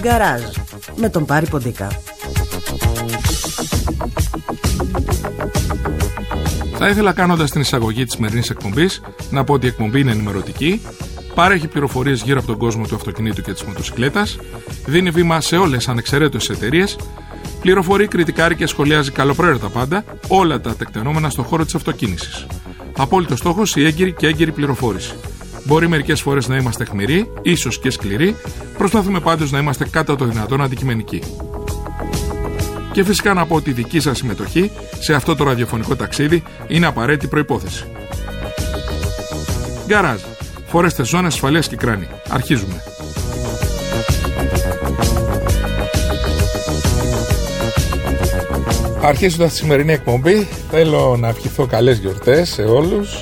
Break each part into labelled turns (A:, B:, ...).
A: Γκαράζ με τον Πάρη Ποντίκα.
B: Θα ήθελα, κάνοντας την εισαγωγή της σημερινής εκπομπής, να πω ότι η εκπομπή είναι ενημερωτική, παρέχει πληροφορίες γύρω από τον κόσμο του αυτοκινήτου και της μοτοσυκλέτας, δίνει βήμα σε όλες ανεξαιρέτως εταιρείες, πληροφορεί, κριτικάρει και σχολιάζει καλοπροαίρετα πάντα όλα τα τεκτενόμενα στον χώρο της αυτοκίνησης. Απόλυτος στόχος η έγκυρη και έγκυρη πληροφόρηση. Μπορεί μερικές φορές να είμαστε αιχμηροί, ίσως και σκληροί, προσπαθούμε πάντως να είμαστε κατά το δυνατόν αντικειμενικοί. Και φυσικά να πω ότι η δική σας συμμετοχή σε αυτό το ραδιοφωνικό ταξίδι είναι απαραίτητη προϋπόθεση. Γκαράζ. Φορέστε ζώνες ασφαλείας και κράνη. Αρχίζουμε. Αρχίζοντας τη σημερινή εκπομπή, θέλω να ευχηθώ καλές γιορτές σε όλους.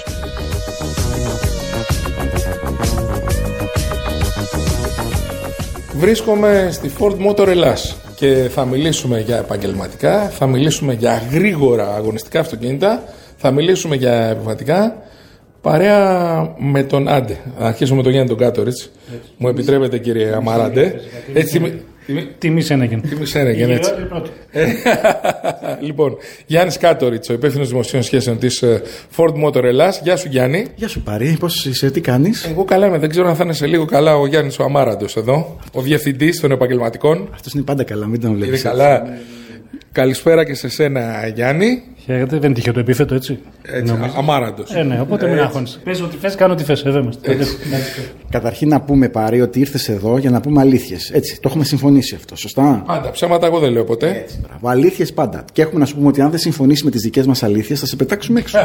B: Βρίσκομαι στη Ford Motor Ελλάς και θα μιλήσουμε για επαγγελματικά, θα μιλήσουμε για γρήγορα αγωνιστικά αυτοκίνητα, θα μιλήσουμε για επιβατικά, παρέα με τον Άντε. Αρχίσουμε με τον Γιάννη τον Κάτοριτς. Μου επιτρέπετε, κύριε Αμαράντε.
C: Τιμή Σένεγγεν.
B: Έτσι. Λοιπόν, Γιάννης Κάτοριτς, ο υπεύθυνος δημοσίων σχέσεων της Ford Motor Ελλάς. Γεια σου, Γιάννη.
D: Γεια σου, Πάρη. Πώς είσαι, τι κάνεις?
B: Εγώ καλά είμαι. Δεν ξέρω αν θα είναι σε λίγο καλά ο Γιάννης ο Αμάραντος εδώ, ο διευθυντής των επαγγελματικών.
D: Αυτός είναι πάντα καλά, μην τον βλέπεις.
B: Είναι καλά. Καλησπέρα και σε σένα, Γιάννη.
C: Χαίρετε, δεν τυχαίο το επίθετο, έτσι.
B: Αμάραντος.
C: Ναι, οπότε μην αγχώνεσαι. Πες ό,τι θες, κάνω ό,τι θες. Εδώ είμαστε.
D: Καταρχήν να πούμε, Πάρη, ότι ήρθες εδώ για να πούμε αλήθειες. Έτσι, το έχουμε συμφωνήσει αυτό, σωστά?
B: Πάντα. Ψέματα εγώ δεν λέω ποτέ.
D: Έτσι, μπράβο. Αλήθειες πάντα. Και έχουμε να σου πούμε ότι αν δεν συμφωνήσει με τις δικές μας αλήθειες, θα σε πετάξουμε έξω.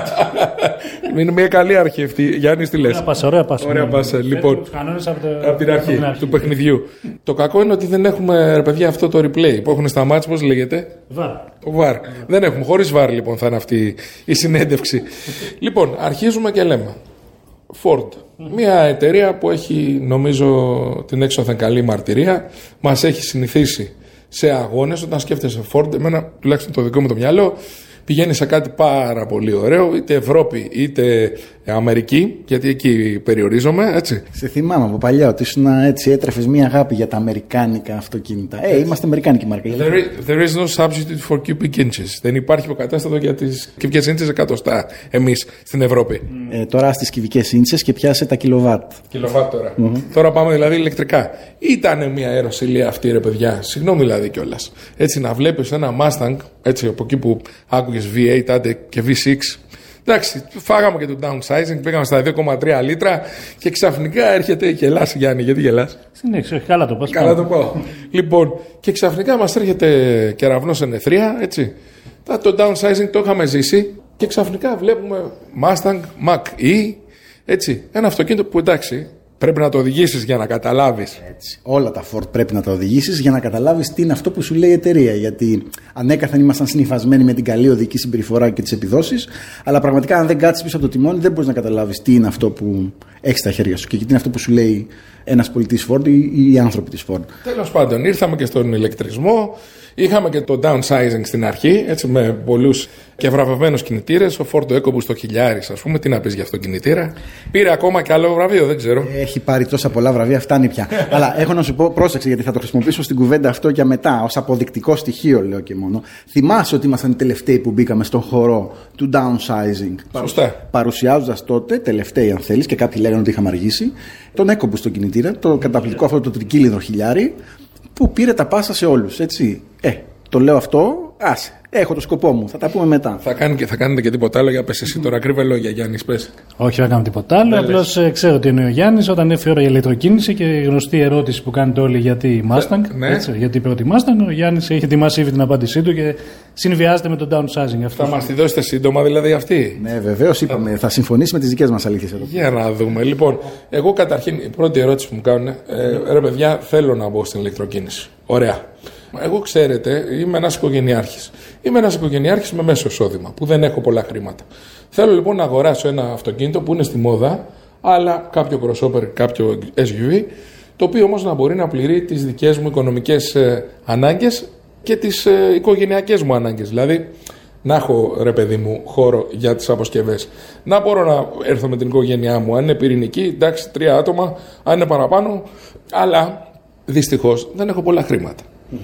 B: Είναι μια καλή αρχή αυτή. Γιάννη, τι λες?
C: Ωραία πάσα.
B: Ωραία πάσα. Λοιπόν, από την αρχή του παιχνιδιού. Το κακό είναι ότι δεν έχουμε, ρε παιδιά, αυτό το replay που έχουν στα μάτς, πώς λέγεται? VAR. Δεν έχουμε. Χωρίς VAR, λοιπόν, θα είναι αυτή η συνέντευξη. Λοιπόν, αρχίζουμε και λέμε. Ford. Μια εταιρεία που έχει, νομίζω, την έξωθεν καλή μαρτυρία. Μας έχει συνηθίσει σε αγώνες. Όταν σκέφτεσαι Ford, εμένα, τουλάχιστον το δικό μου το μυαλό, πηγαίνει σε κάτι πάρα πολύ ωραίο, είτε Ευρώπη είτε Αμερική, γιατί εκεί περιορίζομαι, έτσι.
D: Σε θυμάμαι από παλιά ότι ήσουν έτσι, έτρεφες μια αγάπη για τα αμερικάνικα αυτοκίνητα. Είμαστε αμερικάνικη μάρκα.
B: There is no substitute for cubic inches. Δεν υπάρχει υποκατάστατο για τις κυβικές ίντσες εκατοστά εμείς στην Ευρώπη.
D: Τώρα στις κυβικές ίντσες και πιάσε τα κιλοβάτ.
B: Κιλοβάτ τώρα. Τώρα πάμε δηλαδή ηλεκτρικά. Ήτανε μια αεροσυλία αυτή, ρε παιδιά. Συγγνώμη δηλαδή κιόλας. Έτσι να βλέπεις ένα Mustang, έτσι από εκεί που άκουγες V8 άντε και V6. Εντάξει, φάγαμε και το downsizing, πήγαμε στα 2,3 λίτρα και ξαφνικά έρχεται η γελάς, Γιάννη. Γιατί γελάς?
C: Συνέχισε, καλά το πας.
B: Καλά το πάω. Λοιπόν, και ξαφνικά μας έρχεται κεραυνός εν αιθρία, έτσι. Το downsizing το είχαμε ζήσει και ξαφνικά βλέπουμε Mustang Mach-E, έτσι. Ένα αυτοκίνητο που, εντάξει, πρέπει να το οδηγήσεις για να καταλάβεις.
D: Έτσι. Όλα τα Ford πρέπει να τα οδηγήσεις για να καταλάβεις τι είναι αυτό που σου λέει η εταιρεία. Γιατί ανέκαθεν ήμασταν συνυφασμένοι με την καλή οδική συμπεριφορά και τις επιδόσεις, αλλά πραγματικά αν δεν κάτσεις πίσω από το τιμόνι, δεν μπορείς να καταλάβεις τι είναι αυτό που έχεις στα χέρια σου και τι είναι αυτό που σου λέει ένας πολιτής Ford ή οι άνθρωποι της Ford.
B: Τέλος πάντων, ήρθαμε και στον ηλεκτρισμό. Είχαμε και το downsizing στην αρχή, έτσι, με πολλούς και βραβευμένους κινητήρες. Ο Ford EcoBoost το χιλιάρης, ας πούμε. Τι να πεις για αυτό το κινητήρα? Πήρε ακόμα και άλλο βραβείο, δεν ξέρω.
D: Έχει πάρει τόσα πολλά βραβεία, φτάνει πια. Αλλά έχω να σου πω, πρόσεξε, γιατί θα το χρησιμοποιήσω στην κουβέντα αυτό για μετά, ως αποδεικτικό στοιχείο, λέω και μόνο. Θυμάσαι ότι ήμασταν οι τελευταίοι που μπήκαμε στον χώρο του downsizing.
B: Σωστά.
D: Παρουσιάζοντας τότε, τελευταίοι αν θέλεις, και κάποιοι λέγανε ότι είχαμε αργήσει, τον EcoBoost το κινητήρα, το καταπληκτικό αυτό το τρικύλινο χιλιάρι, που πήρε τα πάσα σε όλους, έτσι. Το λέω αυτό, άσε. Έχω το σκοπό μου, θα τα πούμε μετά.
B: Θα κάνετε και τίποτα άλλο? Για πες εσύ τώρα, κρύβε λόγια, Γιάννης, πες.
C: Όχι, θα κάνουμε τίποτα άλλο. Απλώς ξέρω τι εννοεί ο Γιάννης όταν έφυγε η ώρα για ηλεκτροκίνηση και η γνωστή ερώτηση που κάνετε όλοι γιατί Mustang.
B: Ναι.
C: Έτσι, γιατί πρώτη Mustang, ο Γιάννης έχει ετοιμάσει ήδη την απάντησή του και συνδυάζεται με το downsizing. Αυτό.
B: Θα μας τη δώσετε σύντομα, δηλαδή αυτή?
D: Ναι, βεβαίως, είπαμε, θα συμφωνήσει με τις δικές μας αλήθειες εδώ.
B: Για να δούμε. Λοιπόν, εγώ καταρχήν η πρώτη ερώτηση που μου κάνουν, ρε παιδιά, θέλω να μπω στην ηλεκτροκίνηση. Ωραία. Εγώ, ξέρετε, είμαι ένας οικογενειάρχης. Είμαι ένας οικογενειάρχης με μέσο εισόδημα, που δεν έχω πολλά χρήματα. Θέλω λοιπόν να αγοράσω ένα αυτοκίνητο που είναι στη μόδα, αλλά κάποιο crossover, κάποιο SUV, το οποίο όμως να μπορεί να πληρεί τις δικές μου οικονομικές ανάγκες και τις οικογενειακές μου ανάγκες. Δηλαδή, να έχω, ρε παιδί μου, χώρο για τις αποσκευές. Να μπορώ να έρθω με την οικογένειά μου. Αν είναι πυρηνική, εντάξει, 3 άτομα, αν είναι παραπάνω, αλλά δυστυχώς δεν έχω πολλά χρήματα.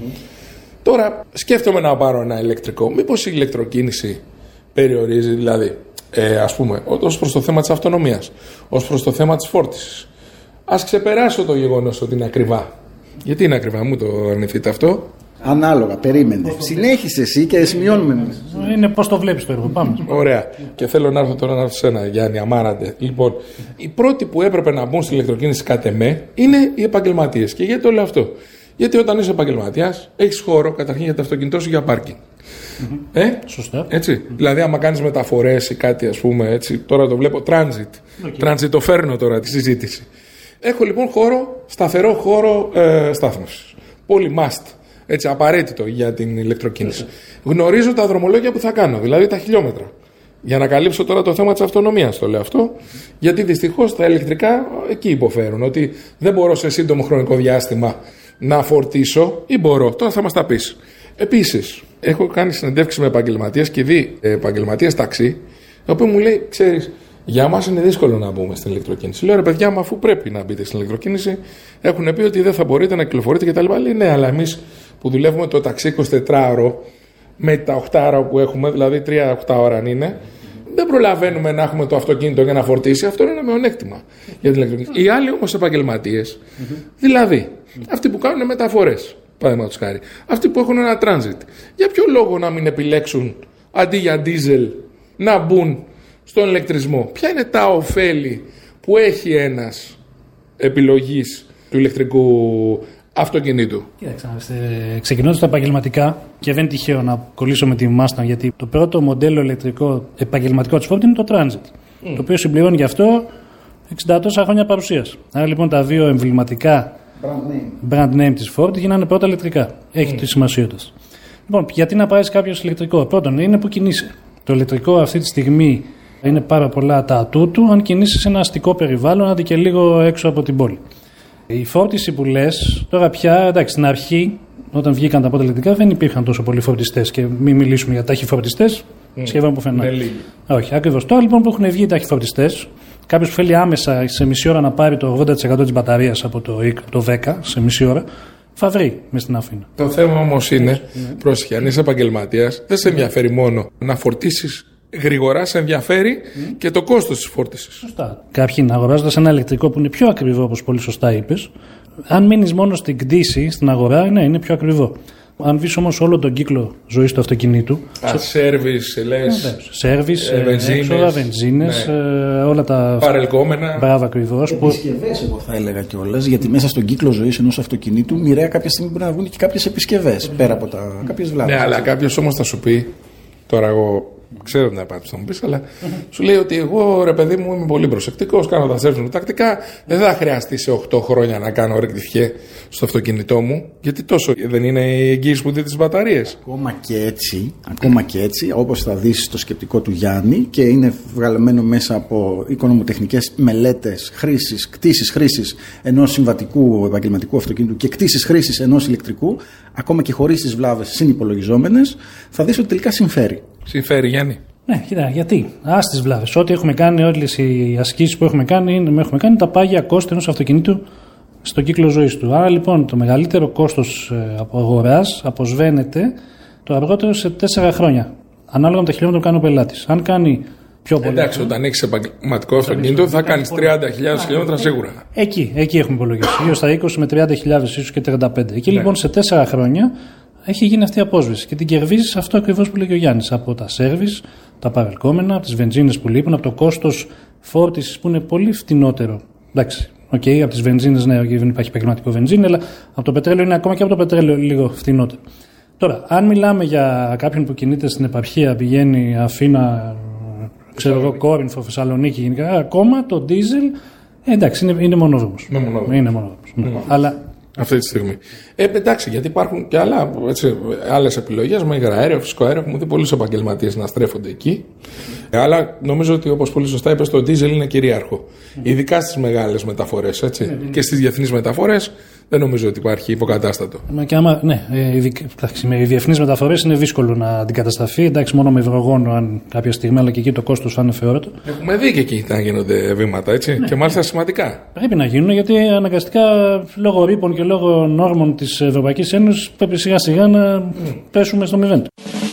B: Τώρα σκέφτομαι να πάρω ένα ηλεκτρικό. Μήπως η ηλεκτροκίνηση περιορίζει, δηλαδή, ας πούμε, ως προς το θέμα της αυτονομίας, ως προς το θέμα της φόρτισης. Ας ξεπεράσω το γεγονός ότι είναι ακριβά. Γιατί είναι ακριβά, μου το αρνηθείτε αυτό?
D: Ανάλογα, περίμενε. Συνέχισε εσύ και σημειώνουμε.
C: Είναι πώς το βλέπεις το έργο. Πάμε.
B: Ωραία. Και θέλω να έρθω τώρα να έρθω σε ένα, Γιάννη, αμάραντε. Λοιπόν, οι πρώτοι που έπρεπε να μπουν στην ηλεκτροκίνηση κατ' εμέ είναι οι επαγγελματίες. Και γιατί το λέω αυτό? Γιατί όταν είσαι επαγγελματίας, έχεις χώρο καταρχήν για το αυτοκίνητό σου για πάρκινγκ.
C: Σωστά.
B: Έτσι. Δηλαδή, άμα κάνεις μεταφορές ή κάτι, ας πούμε, έτσι, τώρα το βλέπω transit. Transit το φέρνω τώρα τη συζήτηση. Έχω λοιπόν χώρο, σταθερό χώρο στάθμευσης. Πολύ must. Έτσι, απαραίτητο για την ηλεκτροκίνηση. Γνωρίζω τα δρομολόγια που θα κάνω, δηλαδή τα χιλιόμετρα. Για να καλύψω τώρα το θέμα της αυτονομίας, το λέω αυτό, γιατί δυστυχώς τα ηλεκτρικά εκεί υποφέρουν. Ότι δεν μπορώ σε σύντομο χρονικό διάστημα να φορτίσω, ή μπορώ, τώρα θα μας τα πεις. Επίσης, έχω κάνει συνεντεύξεις με επαγγελματίες και δει επαγγελματίες ταξί, ο οποίος μου λέει, ξέρεις, για μας είναι δύσκολο να μπούμε στην ηλεκτροκίνηση. Λέω, ρε παιδιά, μα αφού πρέπει να μπείτε στην ηλεκτροκίνηση, έχουν πει ότι δεν θα μπορείτε να κυκλοφορείτε κτλ. Λέει, ναι, αλλά εμείς που δουλεύουμε το ταξί 24ωρο με τα 8ωρα που έχουμε, δηλαδή 3-8 ώρα αν είναι, δεν προλαβαίνουμε να έχουμε το αυτοκίνητο για να φορτίσει. Αυτό είναι ένα μειονέκτημα για την ηλεκτροκίνηση. Οι άλλοι όμως επαγγελματίες, δηλαδή αυτοί που κάνουν μεταφορές, παραδείγματος χάρη, αυτοί που έχουν ένα transit, για ποιο λόγο να μην επιλέξουν αντί για diesel να μπουν στον ηλεκτρισμό? Ποια είναι τα ωφέλη που έχει ένας επιλογής του ηλεκτρικού αυτοκινήτου?
C: Κοίταξε, ξεκινώντας τα επαγγελματικά, και δεν είναι τυχαίο να κολλήσω με τη Mustang, γιατί το πρώτο μοντέλο ηλεκτρικό επαγγελματικό της Ford είναι το Transit, το οποίο συμπληρώνει γι' αυτό 60 τόσα χρόνια παρουσίας. Άρα λοιπόν τα δύο εμβληματικά brand name της Ford γίνανε πρώτα ηλεκτρικά. Έχει τη σημασία του. Λοιπόν, γιατί να πάρεις κάποιο ηλεκτρικό? Πρώτον, είναι που κινείσαι. Το ηλεκτρικό αυτή τη στιγμή είναι πάρα πολλά τα ατού του, αν κινείσαι σε ένα αστικό περιβάλλον, άντε και λίγο έξω από την πόλη. Η φόρτιση που λες, τώρα πια, εντάξει, στην αρχή, όταν βγήκαν τα πρώτα ηλεκτρικά, δεν υπήρχαν τόσο πολλοί φορτιστές. Και μην μιλήσουμε για ταχυφορτιστές, σχεδόν πουθενά. Όχι, ακριβώς. Τώρα λοιπόν που έχουν βγει οι ταχυφορτιστές, κάποιος που θέλει άμεσα σε μισή ώρα να πάρει το 80% της μπαταρίας από το 10 σε μισή ώρα, θα βρει μες στην Αθήνα.
B: Το θέμα όμως είναι, πρόσεχε, αν είσαι επαγγελματίας, δεν σε ενδιαφέρει μόνο να φορτίσεις γρήγορα, σε ενδιαφέρει και το κόστος της φόρτισης.
C: Σωστά. Κάποιοι αγοράζοντας ένα ηλεκτρικό που είναι πιο ακριβό, όπως πολύ σωστά είπες, αν μείνεις μόνο στην κτήση, στην αγορά, ναι, είναι πιο ακριβό. Αν βρεις όμως όλο τον κύκλο ζωής του αυτοκινήτου.
B: Σέρβις, λες.
C: Σέρβις, έξοδα, βενζίνες, όλα τα.
B: Παρελκόμενα.
C: Μπράβο, ακριβώς.
D: Επισκευές, εγώ θα έλεγα κιόλας, γιατί μέσα στον κύκλο ζωής ενός αυτοκινήτου μοιραία κάποια στιγμή μπορεί να βγουν και κάποιες επισκευές πέρα από κάποιες βλάβες.
B: Ναι, αλλά κάποιος όμως θα σου πει, τώρα εγώ. Ξέρω την απάντηση θα μου πεις, αλλά σου λέει ότι εγώ, ρε παιδί μου, είμαι πολύ προσεκτικός, κάνω τα σέρβις μου τακτικά, δεν θα χρειαστεί σε 8 χρόνια να κάνω ρεκτιφιέ στο αυτοκίνητό μου, γιατί τόσο δεν είναι η εγγύηση που δίνει τις μπαταρίες. Ακόμα και έτσι, όπως θα δεις στο σκεπτικό του Γιάννη, και είναι βγαλμένο μέσα από οικονομοτεχνικές μελέτες κτήσης χρήσης ενός συμβατικού επαγγελματικού αυτοκίνητου και κτήσης χρήσης ενός ηλεκτρικού, ακόμα και χωρίς τις βλάβες συνυπολογιζόμενες, θα δεις ότι τελικά συμφέρει. Συμφέρει, Γιάννη.
C: Ναι, κοίτα, γιατί. Ας τις βλάβες. Ό,τι έχουμε κάνει, όλες οι ασκήσεις που έχουμε κάνει τα πάγια κόστη ενός αυτοκινήτου στον κύκλο ζωής του. Άρα λοιπόν το μεγαλύτερο κόστος από αγοράς αποσβαίνεται το αργότερο σε 4 χρόνια. Ανάλογα με τα χιλιόμετρα που κάνει ο πελάτης. Αν κάνει πιο πολύ.
B: Εντάξει, όταν έχεις επαγγελματικό αυτοκίνητο θα κάνεις 30.000 χιλιόμετρα σίγουρα.
C: Εκεί έχουμε υπολογίσει. Γύρω στα 20 με 30.000, ίσως και 35. Εκεί λοιπόν σε 4 χρόνια έχει γίνει αυτή η απόσβεση και την κερδίζεις αυτό ακριβώς που λέει και ο Γιάννης. Από τα σέρβις, τα παρελκόμενα, από τις βενζίνες που λείπουν, από το κόστος φόρτισης που είναι πολύ φτηνότερο. Εντάξει, από τις βενζίνες, ναι, δεν υπάρχει επαγγελματικό βενζίνη, αλλά από το πετρέλαιο είναι ακόμα και από το πετρέλαιο λίγο φτηνότερο. Τώρα, αν μιλάμε για κάποιον που κινείται στην επαρχία, πηγαίνει Αθήνα, ξέρω εγώ, Κόρινθο, Θεσσαλονίκη, γενικά, ακόμα το ντίζελ, εντάξει, είναι μονόδρομος. Είναι μονόδρομος. Αλλά
B: αυτή τη στιγμή. Εντάξει, γιατί υπάρχουν και άλλες επιλογές με υγραέριο, φυσικό αέριο. Έχουμε δει πολλούς επαγγελματίες να στρέφονται εκεί. Αλλά νομίζω ότι, όπως πολύ σωστά είπες, το ντίζελ είναι κυρίαρχο. Ειδικά στις μεγάλες μεταφορές, έτσι. Και στις διεθνείς μεταφορές δεν νομίζω ότι υπάρχει υποκατάστατο.
C: Και άμα, με οι διεθνείς μεταφορές είναι δύσκολο να αντικατασταθεί. Εντάξει, μόνο με υδρογόνο, αν κάποια στιγμή, αλλά και εκεί το κόστος θα είναι θεώρητο.
B: Έχουμε δει και εκεί να γίνονται βήματα, έτσι. Και μάλιστα σημαντικά.
C: Πρέπει να γίνουν, γιατί αναγκαστικά λόγω ρήπων και λόγω νόρμων της Ευρωπαϊκής Ένωσης πρέπει σιγά σιγά να πέσουμε στο μηδέν.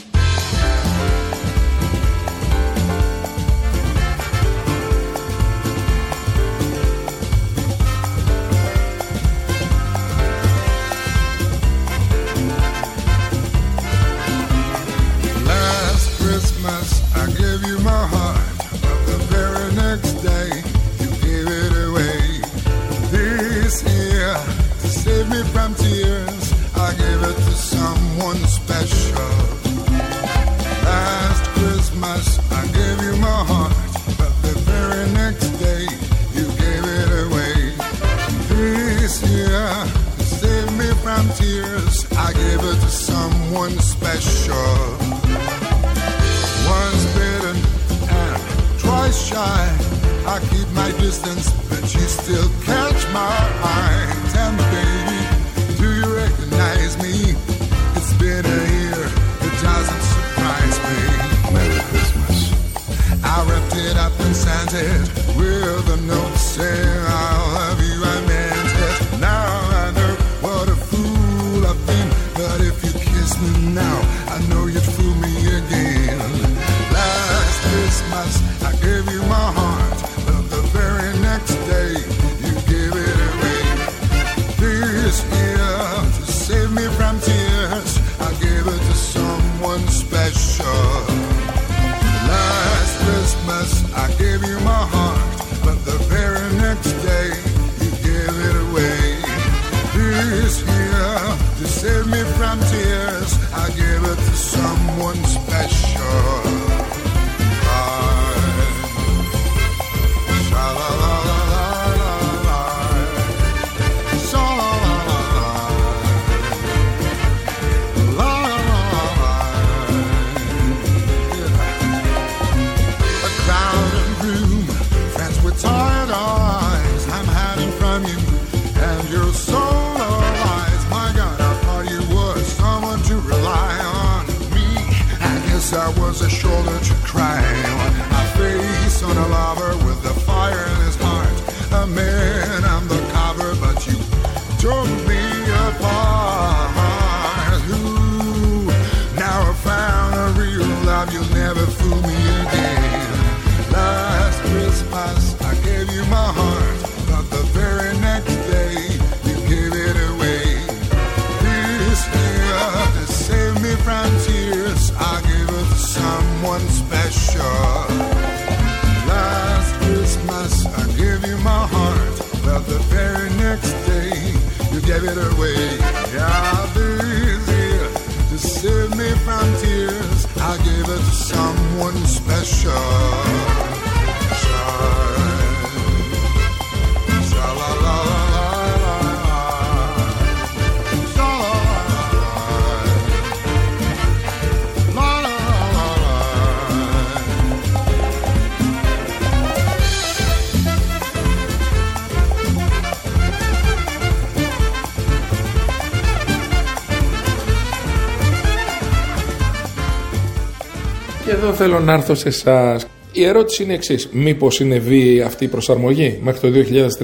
B: Εδώ θέλω να έρθω σε εσάς. Η ερώτηση είναι εξής. Μήπως είναι βίαιη αυτή η προσαρμογή μέχρι το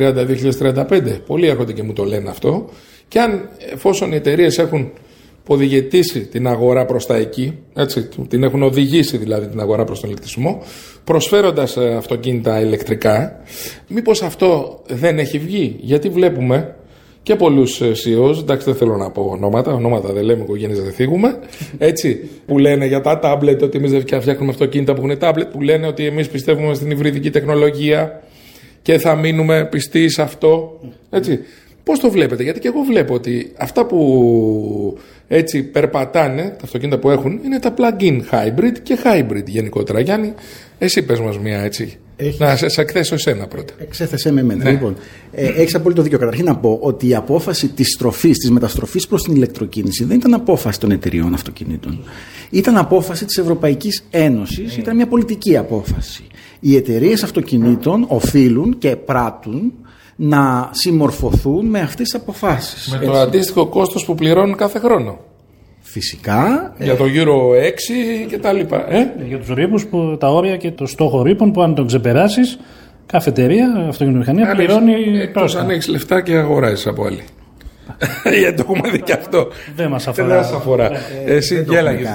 B: 2030-2035? Πολλοί έρχονται και μου το λένε αυτό. Και αν, εφόσον οι εταιρείες έχουν οδηγητήσει την αγορά προς τα εκεί, έτσι, την έχουν οδηγήσει δηλαδή την αγορά προς τον ηλεκτρισμό, προσφέροντας αυτοκίνητα ηλεκτρικά, μήπως αυτό δεν έχει βγει? Γιατί βλέπουμε και πολλούς CEOs, εντάξει δεν θέλω να πω ονόματα δεν λέμε, οικογένειες δεν θίγουμε, έτσι, που λένε για τα τάμπλετ ότι εμείς δεν φτιάχνουμε αυτοκίνητα που έχουν τάμπλετ, που λένε ότι εμείς πιστεύουμε στην υβριδική τεχνολογία και θα μείνουμε πιστοί σε αυτό, έτσι. Πώς το βλέπετε? Γιατί και εγώ βλέπω ότι αυτά που έτσι περπατάνε, τα αυτοκίνητα που έχουν, είναι τα plug-in hybrid και hybrid γενικότερα. Γιάννη, εσύ πες μας μια έτσι. Να σε εκθέσω εσένα πρώτα.
D: Εξέθεσέ με εμένα.
B: Ναι.
D: Λοιπόν, έχεις απόλυτο δίκιο. Καταρχήν να πω ότι η απόφαση της μεταστροφής προς την ηλεκτροκίνηση δεν ήταν απόφαση των εταιριών αυτοκινήτων. Ήταν απόφαση της Ευρωπαϊκής Ένωσης, ήταν μια πολιτική απόφαση. Οι εταιρείες αυτοκινήτων οφείλουν και πράττουν να συμμορφωθούν με αυτές τις αποφάσεις.
B: Με το αντίστοιχο κόστος που πληρώνουν κάθε χρόνο.
D: Φυσικά.
B: Για το Euro 6 και τα λοιπά.
C: Για τους ρήπους, τα όρια και το στόχο ρήπων που αν τον ξεπεράσεις, κάθε εταιρεία, αυτοκινητομηχανία πληρώνει.
B: Εκτός αν έχεις λεφτά και αγοράζεις από άλλη. Γιατί το έχουμε δει και αυτό.
C: Δεν μας αφορά.
B: Εσύ γέλαγες.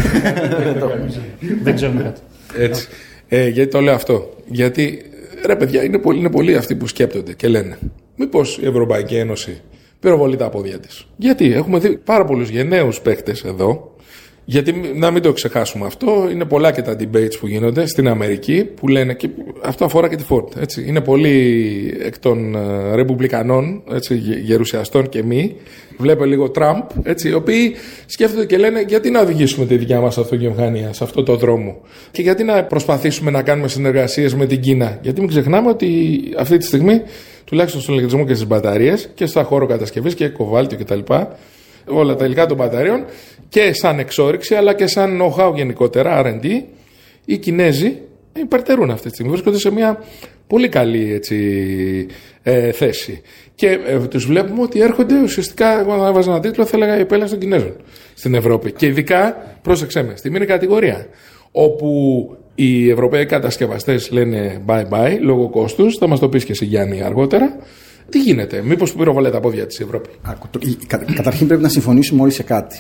C: Δεν ξέρουμε κάτι.
B: Έτσι. Γιατί το λέω αυτό? Γιατί ρε παιδιά, είναι πολλοί αυτοί που σκέπτονται και λένε μήπως η Ευρωπαϊκή Ένωση πυροβολεί τα πόδια της? Γιατί έχουμε δει πάρα πολλούς γενναίους παίκτες εδώ. Γιατί να μην το ξεχάσουμε αυτό, είναι πολλά και τα debates που γίνονται στην Αμερική που λένε, και αυτό αφορά και τη Ford. Έτσι. Είναι πολλοί εκ των ρεπουμπλικανών, έτσι, γερουσιαστών και μη, βλέπε λίγο Τραμπ, έτσι, οι οποίοι σκέφτονται και λένε γιατί να οδηγήσουμε τη δικιά μας αυτοκινητομηχανία σε αυτό το δρόμο και γιατί να προσπαθήσουμε να κάνουμε συνεργασίες με την Κίνα. Γιατί μην ξεχνάμε ότι αυτή τη στιγμή, τουλάχιστον στον ηλεκτρισμό και στις μπαταρίες και στα χώρο κατασκευής και κοβάλτιο κτλ., όλα τα υλικά των μπαταρίων και σαν εξόρυξη αλλά και σαν know-how γενικότερα, R&D, οι Κινέζοι υπερτερούν αυτή τη στιγμή. Βρίσκονται σε μια πολύ καλή θέση. Και τους βλέπουμε ότι έρχονται ουσιαστικά, εγώ να έβαζα ένα τίτλο, θα έλεγα η επέλαση των Κινέζων στην Ευρώπη. Και ειδικά, πρόσεξέ με, στη μήνυ κατηγορία, όπου οι Ευρωπαίοι κατασκευαστές λένε bye-bye λόγω κόστους, θα μας το πεις και εσύ Γιάννη αργότερα. Τι γίνεται, μήπως πυροβολέ τα πόδια της Ευρώπη?
D: Καταρχήν πρέπει να συμφωνήσουμε όλοι σε κάτι.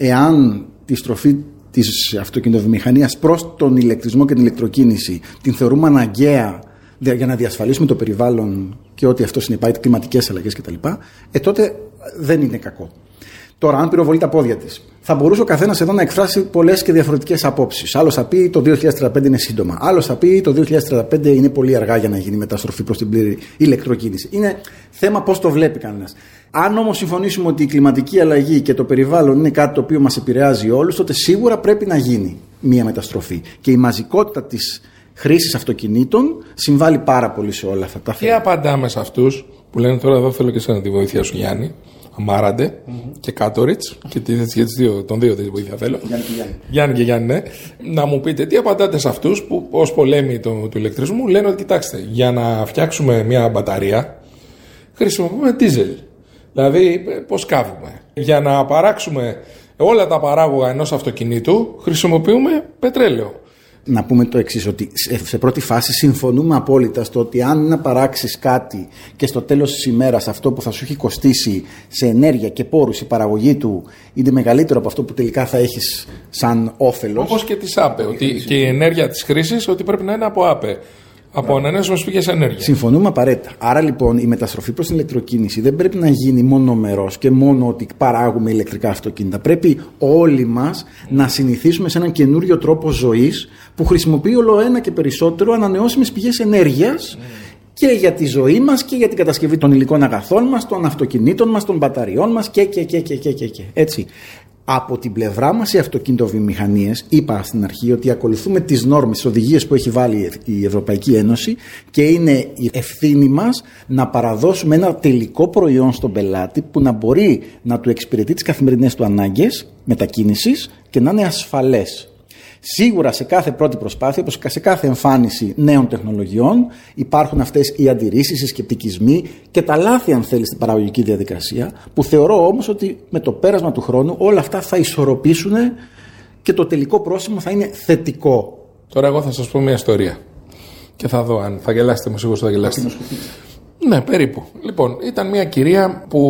D: Εάν τη στροφή της αυτοκινητοβιομηχανίας προς τον ηλεκτρισμό και την ηλεκτροκίνηση την θεωρούμε αναγκαία για να διασφαλίσουμε το περιβάλλον και ό,τι αυτό συνεπάγεται, κλιματικές αλλαγές κτλ., τότε δεν είναι κακό. Τώρα, αν πυροβολεί τα πόδια της, θα μπορούσε ο καθένας εδώ να εκφράσει πολλές και διαφορετικές απόψεις. Άλλος θα πει το 2035 είναι σύντομα. Άλλος θα πει το 2035 είναι πολύ αργά για να γίνει μεταστροφή προς την πλήρη ηλεκτροκίνηση. Είναι θέμα πώς το βλέπει κανένας. Αν όμως συμφωνήσουμε ότι η κλιματική αλλαγή και το περιβάλλον είναι κάτι το οποίο μας επηρεάζει όλους, τότε σίγουρα πρέπει να γίνει μία μεταστροφή. Και η μαζικότητα της χρήσης αυτοκινήτων συμβάλλει πάρα πολύ σε όλα αυτά τα θέματα.
B: Και απαντάμε σε αυτούς που λένε τώρα εδώ θέλω και εσένα τη βοήθεια σου Γιάννη. Αμάραντε και Κάτοριτς και τον δύο τη βοήθεια θέλω. Γιάννη και Γιάννη, ναι. Να μου πείτε τι απαντάτε σε αυτούς που ως πολέμοι του ηλεκτρισμού λένε ότι κοιτάξτε, για να φτιάξουμε μια μπαταρία χρησιμοποιούμε δίζελ. Δηλαδή πώς καύουμε. Για να παράξουμε όλα τα παράγωγα ενός αυτοκινήτου χρησιμοποιούμε πετρέλαιο.
D: Να πούμε το εξής, ότι σε πρώτη φάση συμφωνούμε απόλυτα στο ότι αν να παράξεις κάτι και στο τέλος της ημέρας αυτό που θα σου έχει κοστίσει σε ενέργεια και πόρους η παραγωγή του είναι μεγαλύτερο από αυτό που τελικά θα έχεις σαν όφελος.
B: Όπως και της ΑΠΕ, ότι και η ενέργεια της χρήσης ότι πρέπει να είναι από ΑΠΕ. Από ανανεώσιμες πηγές ενέργειας.
D: Συμφωνούμε απαραίτητα. Άρα λοιπόν η μεταστροφή προς την ηλεκτροκίνηση δεν πρέπει να γίνει μονομερός και μόνο ότι παράγουμε ηλεκτρικά αυτοκίνητα. Πρέπει όλοι μας να συνηθίσουμε σε έναν καινούριο τρόπο ζωής που χρησιμοποιεί όλο ένα και περισσότερο ανανεώσιμες πηγές ενέργειας και για τη ζωή μας και για την κατασκευή των υλικών αγαθών μας, των αυτοκινήτων μας, των μπαταριών μας και. Έτσι. Από την πλευρά μας οι αυτοκινητοβιομηχανίες, είπα στην αρχή ότι ακολουθούμε τις νόρμες, τις οδηγίες που έχει βάλει η Ευρωπαϊκή Ένωση και είναι η ευθύνη μας να παραδώσουμε ένα τελικό προϊόν στον πελάτη που να μπορεί να του εξυπηρετεί τις καθημερινές του ανάγκες μετακίνησης και να είναι ασφαλές. Σίγουρα σε κάθε πρώτη προσπάθεια, όπως σε κάθε εμφάνιση νέων τεχνολογιών, υπάρχουν αυτές οι αντιρρήσεις, οι σκεπτικισμοί και τα λάθη, αν θέλει, στην παραγωγική διαδικασία, που θεωρώ όμως ότι με το πέρασμα του χρόνου όλα αυτά θα ισορροπήσουν και το τελικό πρόσημο θα είναι θετικό.
B: Τώρα, εγώ θα σας πω μια ιστορία και θα δω αν θα γελάσετε, είμαι σίγουρος ότι θα γελάσετε. Ναι, περίπου. Λοιπόν, ήταν μια κυρία που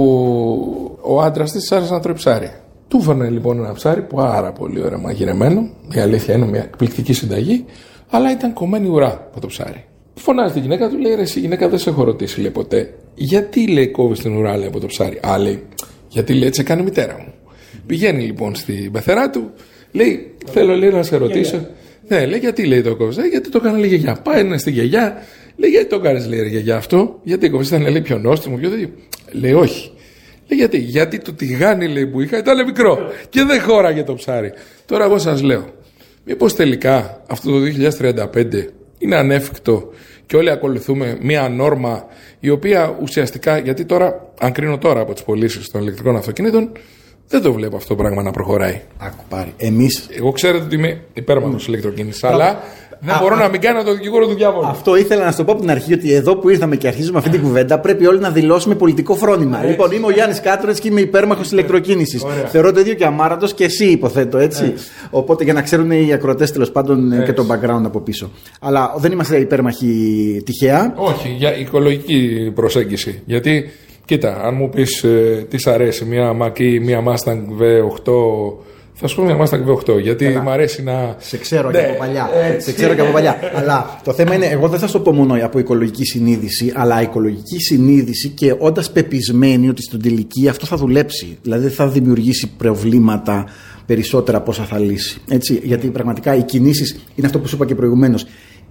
B: ο άντρας της άρεσε να τρώει ψάρι. Του φέρνε λοιπόν ένα ψάρι πάρα πολύ ωραία μαγειρεμένο. Η αλήθεια είναι μια εκπληκτική συνταγή, αλλά ήταν κομμένη ουρά από το ψάρι. Φωνάζει τη γυναίκα του, λέει: ρε, εσύ γυναίκα δεν σε έχω ρωτήσει, λέει ποτέ. Γιατί λέει κόβει την ουρά, λέει, από το ψάρι? Α, λέει, γιατί λέει έτσι έκανε η μητέρα μου. Πηγαίνει λοιπόν στην πεθερά του, λέει: θέλω, λέει, να σε ρωτήσω. Ναι, λέει, γιατί λέει το κόβει? Γιατί το έκανε, λέει, γιαγιά. Πάει στην γιαγιά, λέει: γιατί το κάνει, λέει, γιαγιά αυτό? Γιατί κόβει? Ήταν, λέει, πιο νόστιμο, πιο τέτοιο. Λέει: όχι. Γιατί το τηγάνι, λέει, που είχα ήταν μικρό και δεν χώραγε το ψάρι. Τώρα εγώ σας λέω, μήπως τελικά αυτό το 2035 είναι ανέφικτο και όλοι ακολουθούμε μία νόρμα η οποία ουσιαστικά, γιατί τώρα, αν κρίνω τώρα από τις πωλήσεις των ηλεκτρικών αυτοκινήτων, δεν το βλέπω αυτό το πράγμα να προχωράει.
D: Άκου πάρει. Εμείς...
B: Εγώ ξέρετε ότι είμαι υπέρμαχος ηλεκτροκίνησης, αλλά δεν μπορώ να μην κάνω το δικηγόρο του διάβολου.
D: Αυτό ήθελα να σου το πω από την αρχή, ότι εδώ που ήρθαμε και αρχίζουμε αυτή την κουβέντα, πρέπει όλοι να δηλώσουμε πολιτικό φρόνημα. Έτσι. Λοιπόν, είμαι ο Γιάννης Κάτρονας και είμαι υπέρμαχος ηλεκτροκίνησης. Θεωρώ το ίδιο και αμάρατος και εσύ, υποθέτω, έτσι. Οπότε για να ξέρουν οι ακροατές τέλος πάντων και το background από πίσω. Αλλά δεν είμαστε υπέρμαχοι τυχαία.
B: Όχι, για οικολογική προσέγγιση. Γιατί, κοίτα, αν μου πεις τι σ' αρέσει, μια Mac ή μια Mustang V8. Θα σου πω μια Mustang V8, γιατί μου αρέσει να.
D: Σε ξέρω και από παλιά. Σε ξέρω και από παλιά. Αλλά το θέμα είναι, εγώ δεν θα σου το πω μόνο από οικολογική συνείδηση, αλλά οικολογική συνείδηση και όντας πεπισμένη ότι στην τελική αυτό θα δουλέψει. Δηλαδή δεν θα δημιουργήσει προβλήματα περισσότερα από όσα θα λύσει. Έτσι, γιατί πραγματικά οι κινήσεις είναι αυτό που σου είπα και προηγουμένως.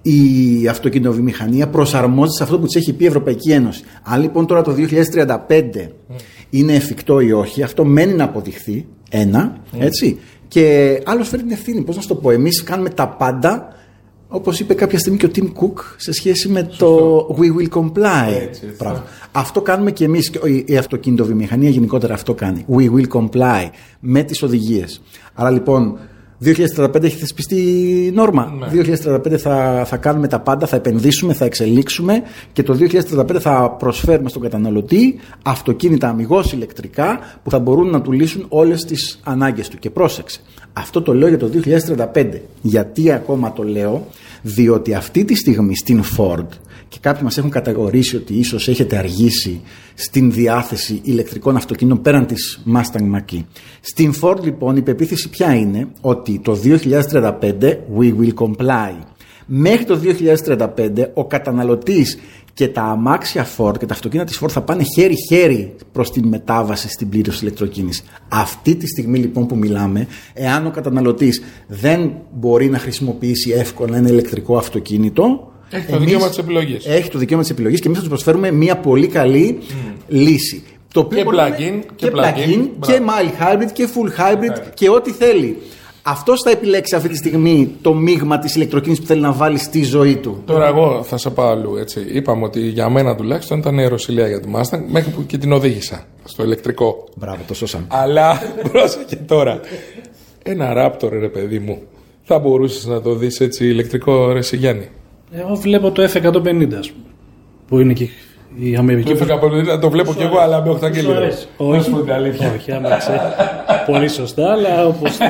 D: Η αυτοκινητοβιομηχανία προσαρμόζεται σε αυτό που της έχει πει η Ευρωπαϊκή Ένωση. Αν λοιπόν τώρα το 2035 είναι εφικτό ή όχι, αυτό μένει να αποδειχθεί. Έτσι. Και άλλος φέρει την ευθύνη. Πώς να σου το πω, εμείς κάνουμε τα πάντα, όπως είπε κάποια στιγμή και ο Tim Cook, σε σχέση με το We will comply.
B: Έτσι.
D: Αυτό κάνουμε και εμείς. Η αυτοκινητοβιομηχανία γενικότερα αυτό κάνει. We will comply με τις οδηγίες. Άρα λοιπόν 2035 έχει θεσπιστεί η νόρμα. Ναι. 2035 θα κάνουμε τα πάντα, θα επενδύσουμε, θα εξελίξουμε και το 2035 θα προσφέρουμε στον καταναλωτή αυτοκίνητα αμιγώς ηλεκτρικά που θα μπορούν να του λύσουν όλες τις ανάγκες του. Και πρόσεξε, αυτό το λέω για το 2035. Γιατί ακόμα το λέω? Διότι αυτή τη στιγμή στην Ford, και κάποιοι μας έχουν κατηγορήσει ότι ίσως έχετε αργήσει στην διάθεση ηλεκτρικών αυτοκινήτων πέραν της Mustang Mach-E. Στην Ford λοιπόν η πεποίθηση ποια είναι? Ότι το 2035 we will comply. Μέχρι το 2035 ο καταναλωτής και τα αμάξια Ford και τα αυτοκίνητα της Ford θα πάνε χέρι-χέρι προς την μετάβαση στην πλήρως ηλεκτροκίνηση. Αυτή τη στιγμή λοιπόν που μιλάμε, εάν ο καταναλωτής δεν μπορεί να χρησιμοποιήσει εύκολα ένα ηλεκτρικό αυτοκίνητο,
B: έχει το δικαίωμα της επιλογής.
D: Έχει το δικαίωμα της επιλογής και εμείς θα τους προσφέρουμε μια πολύ καλή λύση. Το
B: και plug-in
D: και mild hybrid και full hybrid και ό,τι θέλει. Αυτός θα επιλέξει αυτή τη στιγμή το μείγμα της ηλεκτροκίνησης που θέλει να βάλει στη ζωή του.
B: Τώρα εγώ θα σε πάω αλλού, έτσι. Είπαμε ότι για μένα τουλάχιστον ήταν αεροσυλία για τη Mustang, μέχρι που και την οδήγησα στο ηλεκτρικό.
D: Μπράβο, το σώσαμε.
B: Αλλά πρόσεχε τώρα. Ένα Raptor, ρε παιδί μου, θα μπορούσες να το δεις έτσι ηλεκτρικό, ρε Σιγιάννη?
C: Εγώ βλέπω το F150, ας πούμε, που είναι και η Αμερική.
B: Το F150 το βλέπω κι εγώ, αλλά με 8 κιλό.
C: Όχι, όχι, άμα ξέρει. Πολύ σωστά, αλλά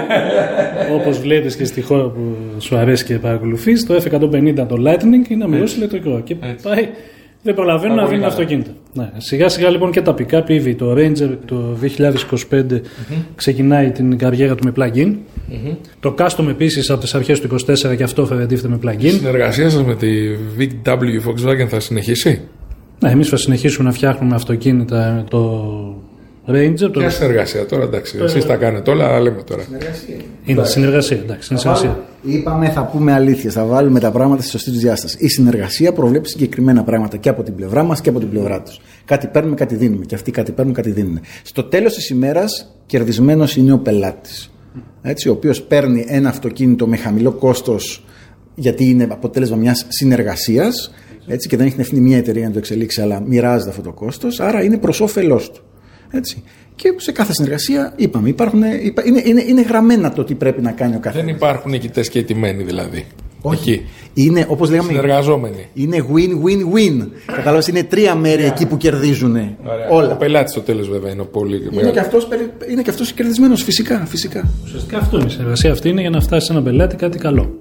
C: όπως βλέπεις και στη χώρα που σου αρέσει και παρακολουθείς, το F150 το Lightning είναι αμοιβώς ηλεκτρικό. Και πάει, δεν προλαβαίνουν να δίνουν αυτοκίνητα. Ναι. Σιγά σιγά λοιπόν και τα pick-up EV, το Ranger το 2025 ξεκινάει την καριέρα του με plug-in. Το Custom επίσης από τις αρχές του 24 και αυτό φερετίθεται με plug-in.
B: Η συνεργασία σας με τη VW Volkswagen θα συνεχίσει?
C: Ναι, εμείς θα συνεχίσουμε να φτιάχνουμε αυτοκίνητα με το Ranger.
B: Ποια συνεργασία τώρα, εντάξει. Εσείς τα κάνετε όλα, αλλά λέμε τώρα.
C: Είναι συνεργασία, εντάξει. Είναι συνεργασία.
D: Είπαμε, θα πούμε αλήθειες, θα βάλουμε τα πράγματα στη σωστή τους διάσταση. Η συνεργασία προβλέπει συγκεκριμένα πράγματα και από την πλευρά μας και από την πλευρά τους. Κάτι παίρνουμε, κάτι δίνουμε. Και αυτοί κάτι παίρνουν, κάτι δίνουν. Στο τέλος της ημέρας, κερδισμένος είναι ο πελάτης. Έτσι, ο οποίος παίρνει ένα αυτοκίνητο με χαμηλό κόστος, γιατί είναι αποτέλεσμα μιας συνεργασίας. Έτσι, και δεν έχει την ευθύνη μια εταιρεία να το εξελίξει, αλλά μοιράζεται αυτό το κόστος, άρα είναι προς όφελός του. Έτσι. Και σε κάθε συνεργασία, είπαμε, είναι γραμμένα το τι πρέπει να κάνει ο καθένας.
B: Δεν υπάρχουν νικητές και ηττημένοι δηλαδή.
D: Όχι.
B: Εκεί.
D: Είναι, όπως λέγαμε,
B: συνεργαζόμενοι.
D: Είναι win-win-win. Κατάλαβες, είναι τρία μέρη εκεί που κερδίζουν όλα.
B: Ο πελάτης στο τέλος βέβαια είναι πολύ
D: μεγάλο. Είναι και αυτός κερδισμένος, φυσικά.
C: Ουσιαστικά αυτό είναι. Η συνεργασία αυτή είναι για να φτάσει σε έναν πελάτη κάτι καλό.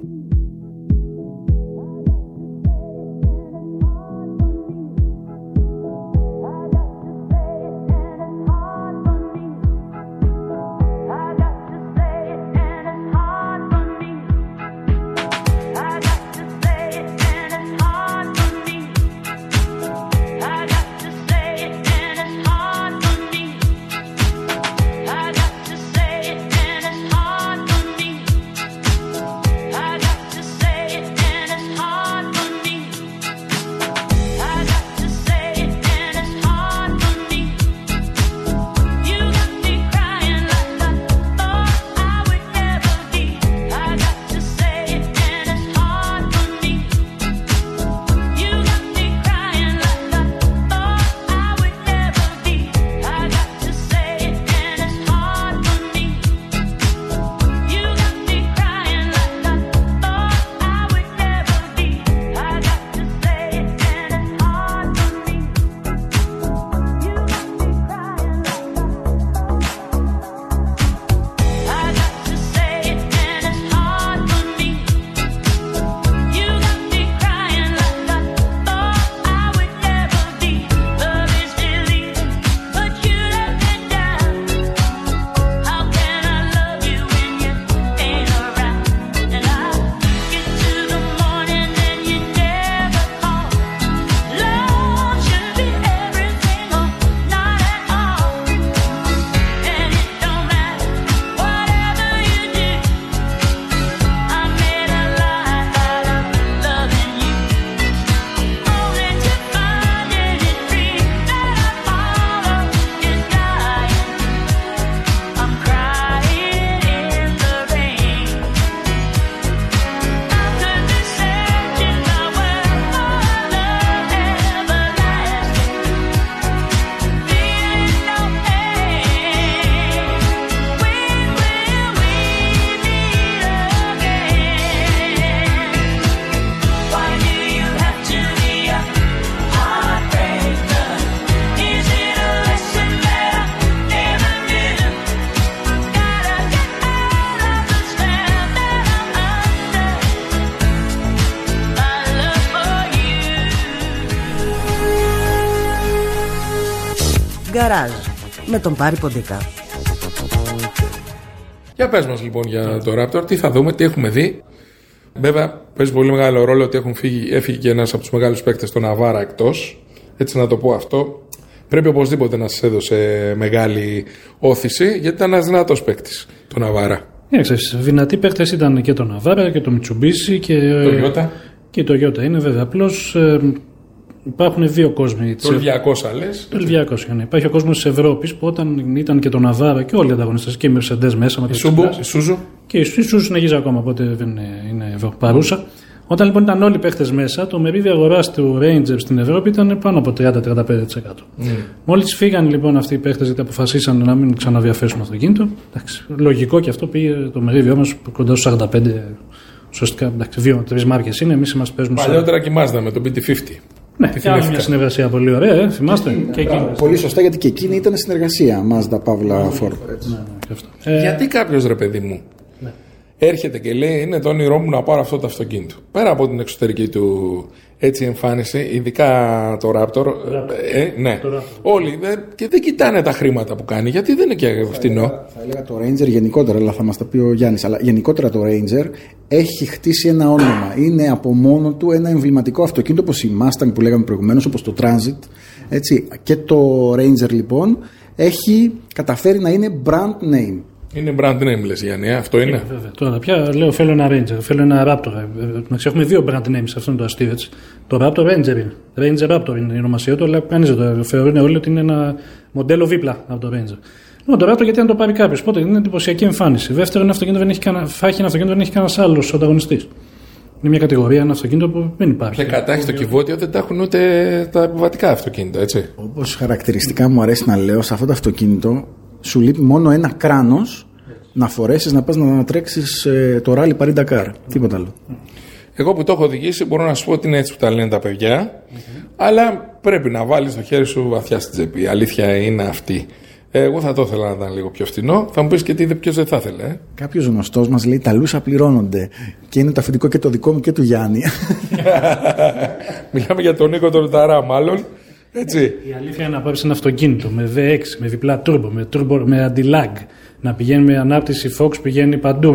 E: I
A: Γκαράζ με τον Πάρη Ποντικά.
B: Για πες μας λοιπόν για το Raptor, τι θα δούμε, τι έχουμε δει. Βέβαια παίζει πολύ μεγάλο ρόλο ότι έφυγε και ένας από τους μεγάλους παίκτες, τον Ναβάρα, εκτός. Έτσι να το πω αυτό. Πρέπει οπωσδήποτε να σας έδωσε μεγάλη όθηση, γιατί ήταν ένας δυνατός παίκτης, τον Ναβάρα.
C: Δυνατοί παίκτες ήταν και το Ναβάρα και το Μιτσουμπίσι και
B: το Ιώτα.
C: Και το Ιώτα είναι βέβαια. Απλώς υπάρχουν δύο κόσμοι.
B: Το Ολυμπιακός λες.
C: Το Ολυμπιακός, ναι. Υπάρχει ο κόσμος της Ευρώπης που όταν ήταν και το Ναβάρα και όλοι οι ανταγωνιστές και οι Mercedes μέσα με το
B: Σούζου.
C: Και η Σούζου συνεχίζει ακόμα, οπότε δεν είναι παρούσα. Όταν λοιπόν ήταν όλοι οι παίχτες μέσα, το μερίδιο αγοράς του Rangers στην Ευρώπη ήταν πάνω από 30-35%. Μόλις φύγαν λοιπόν αυτοί οι παίχτες, γιατί αποφασίσαν να μην ξαναδιαθέσουν αυτοκίνητο, εντάξει, λογικό και αυτό πήγε το μερίδιο μας κοντά στους 45%. Ουσιαστικά, εντάξει, 2-3 μάρκες είναι, εμείς μας παίζουμε.
B: Παλιότερα και η Mazda με το BT50.
C: Ναι, και άλλη μια συνεργασία πολύ ωραία, θυμάστε. Και
D: πολύ σωστά, γιατί και εκείνη ήταν συνεργασία Mazda Παύλα Ford.
B: Γιατί κάποιος, ρε παιδί μου, έρχεται και λέει είναι το όνειρό μου να πάρω αυτό το αυτοκίνητο. Πέρα από την εξωτερική του έτσι εμφάνιση, ειδικά το Raptor, ναι, το Raptor. Όλοι και δεν κοιτάνε τα χρήματα που κάνει, γιατί δεν είναι και φτηνό.
D: Θα έλεγα το Ranger γενικότερα, αλλά θα μας τα πει ο Γιάννης. Αλλά γενικότερα το Ranger έχει χτίσει ένα όνομα. Είναι από μόνο του ένα εμβληματικό αυτοκίνητο, όπως η Mustang που λέγαμε προηγουμένως, όπως το Transit. Έτσι. Και το Ranger λοιπόν έχει καταφέρει να είναι brand name.
B: Είναι brand name, λες Γιάννη, αυτό είναι.
C: Βέβαια. Τώρα πια λέω θέλω ένα Ranger, θέλω ένα Raptor. Έχουμε δύο brand names, αυτό είναι το αστείο έτσι. Το Raptor Ranger είναι. Ranger Raptor είναι η ονομασία του, αλλά κανείς δεν το θεωρούν όλοι ότι είναι ένα μοντέλο δίπλα από το Ranger. Το Raptor γιατί να το πάρει κάποιος, πότε είναι εντυπωσιακή εμφάνιση. Δεύτερον, θα έχει ένα αυτοκίνητο δεν έχει κανένα άλλο ανταγωνιστής. Είναι μια κατηγορία, ένα αυτοκίνητο που δεν υπάρχει.
B: Και κατά έχει το κυβότιο, δεν τα έχουν ούτε τα επιβατικά αυτοκίνητα, έτσι.
D: Όπως χαρακτηριστικά μου αρέσει να λέω, σε αυτό το αυτοκίνητο σου λείπει μόνο ένα κράνος να φορέσεις να πας να τρέξεις το Rally Paris Dakar. Τίποτα άλλο.
B: Εγώ που το έχω οδηγήσει μπορώ να σου πω ότι είναι έτσι που τα λένε τα παιδιά, αλλά πρέπει να βάλεις το χέρι σου βαθιά στην τσέπη. Η αλήθεια είναι αυτή. Εγώ θα το ήθελα να ήταν λίγο πιο φθηνό. Θα μου πεις και ποιος δεν θα ήθελε.
D: Κάποιος γνωστός μας λέει τα λούσα πληρώνονται. Και είναι το αφεντικό και το δικό μου και του Γιάννη.
B: Μιλάμε για τον Νίκο τον Ρουταρά, μάλλον. Έτσι.
C: Η αλήθεια είναι να πάρεις ένα αυτοκίνητο με V6, με διπλά turbo, με anti-lag. Να πηγαίνει με ανάπτυξη Fox, πηγαίνει παντού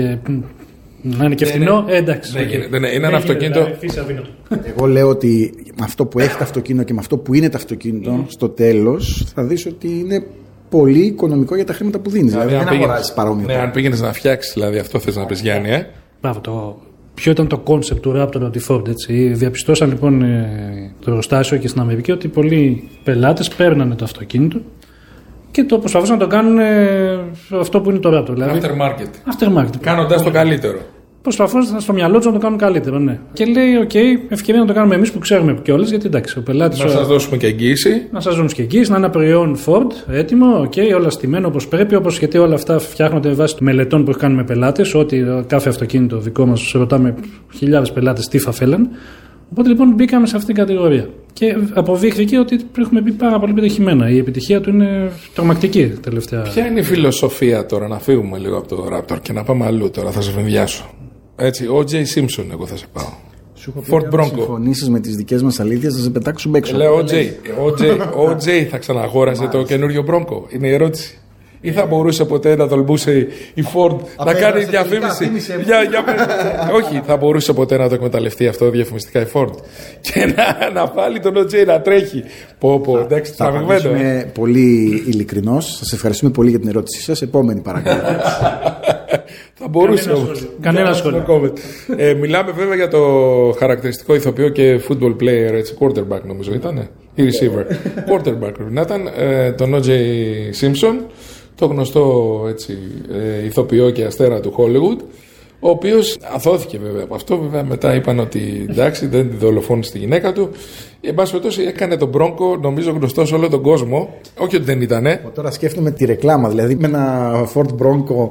C: να είναι και φθηνό. Εντάξει.
B: Είναι ένα αυτοκίνητο.
D: Εγώ λέω ότι με αυτό που έχει το αυτοκίνητο και με αυτό που είναι το αυτοκίνητο, στο τέλος θα δεις ότι είναι πολύ οικονομικό για τα χρήματα που δίνεις. Δηλαδή δεν αγοράζεις παρόμοιο.
B: Ναι, αν πήγαινες να φτιάξεις, δηλαδή αυτό θες να πεις Γιάννη,
C: Μπράβο, ποιο ήταν το κόνσεπτ του Raptor από τη Ford, έτσι. Διαπιστώσαν λοιπόν το εργοστάσιο και στην Αμερική ότι πολλοί πελάτες παίρνανε το αυτοκίνητο και το προσπαθούσαν να το κάνουν αυτό που είναι το Raptor. Δηλαδή,
B: aftermarket. Κάνοντας το καλύτερο.
C: Προσπαθούσαν στο μυαλό του να το κάνουν καλύτερο, ναι. Και λέει, ευκαιρία να το κάνουμε εμείς που ξέρουμε κιόλας, γιατί εντάξει, ο πελάτης.
B: Να σας δώσουμε και εγγύηση.
C: Να σας δώσουμε και εγγύηση, να είναι ένα προϊόν Ford, έτοιμο, όλα στημένο όπως πρέπει, γιατί όλα αυτά φτιάχνονται βάσει μελετών που κάνουμε με πελάτες. Ότι κάθε αυτοκίνητο δικό μας ρωτάμε χιλιάδες πελάτες τι θα θέλαν. Οπότε λοιπόν μπήκαμε σε αυτήν την κατηγορία. Και αποδείχθηκε ότι έχουμε μπει πάρα πολύ πετυχημένα. Η επιτυχία του είναι τρομακτική τελευταία.
B: Ποια είναι η φιλοσοφία τώρα, να φύγουμε λίγο από το Raptor και να πάμε αλλού τώρα, θα σε βενδιάσω. Έτσι, ο J. Simpson, εγώ θα σε πάω.
D: Ford Bronco. Αν συμφωνήσεις με τις δικές μας αλήθειες, θα σε πετάξουμε έξω.
B: Λέω ο J θα ξαναγόρασε το καινούριο Bronco. Είναι η ερώτηση. Ή θα μπορούσε ποτέ να τολμούσε η Ford να κάνει διαφήμιση. Όχι, θα μπορούσε ποτέ να το εκμεταλλευτεί αυτό διαφημιστικά η Ford και να βάλει τον OJ να τρέχει. Εντάξει,
D: θα απαντήσουμε πολύ ειλικρινώς. Σας ευχαριστούμε πολύ για την ερώτησή σας. Επόμενη παρακαλώ.
B: Θα μπορούσε όμως.
C: Κανένα σχόλιο.
B: Μιλάμε βέβαια για το χαρακτηριστικό ηθοποιό και football player, έτσι, quarterback νομίζω ήταν. Ή receiver. Quarterback να ήταν τον O.J. Simpson, το γνωστό έτσι, ηθοποιό και αστέρα του Hollywood, ο οποίος αθώθηκε βέβαια από αυτό. Βέβαια μετά είπαν ότι εντάξει, δεν τη δολοφόνησε τη γυναίκα του. Εν πάση περιπτώσει έκανε τον Bronco, νομίζω γνωστό σε όλο τον κόσμο. Όχι ότι δεν ήτανε.
D: Τώρα σκέφτομαι τη ρεκλάμα. Δηλαδή με ένα Ford Bronco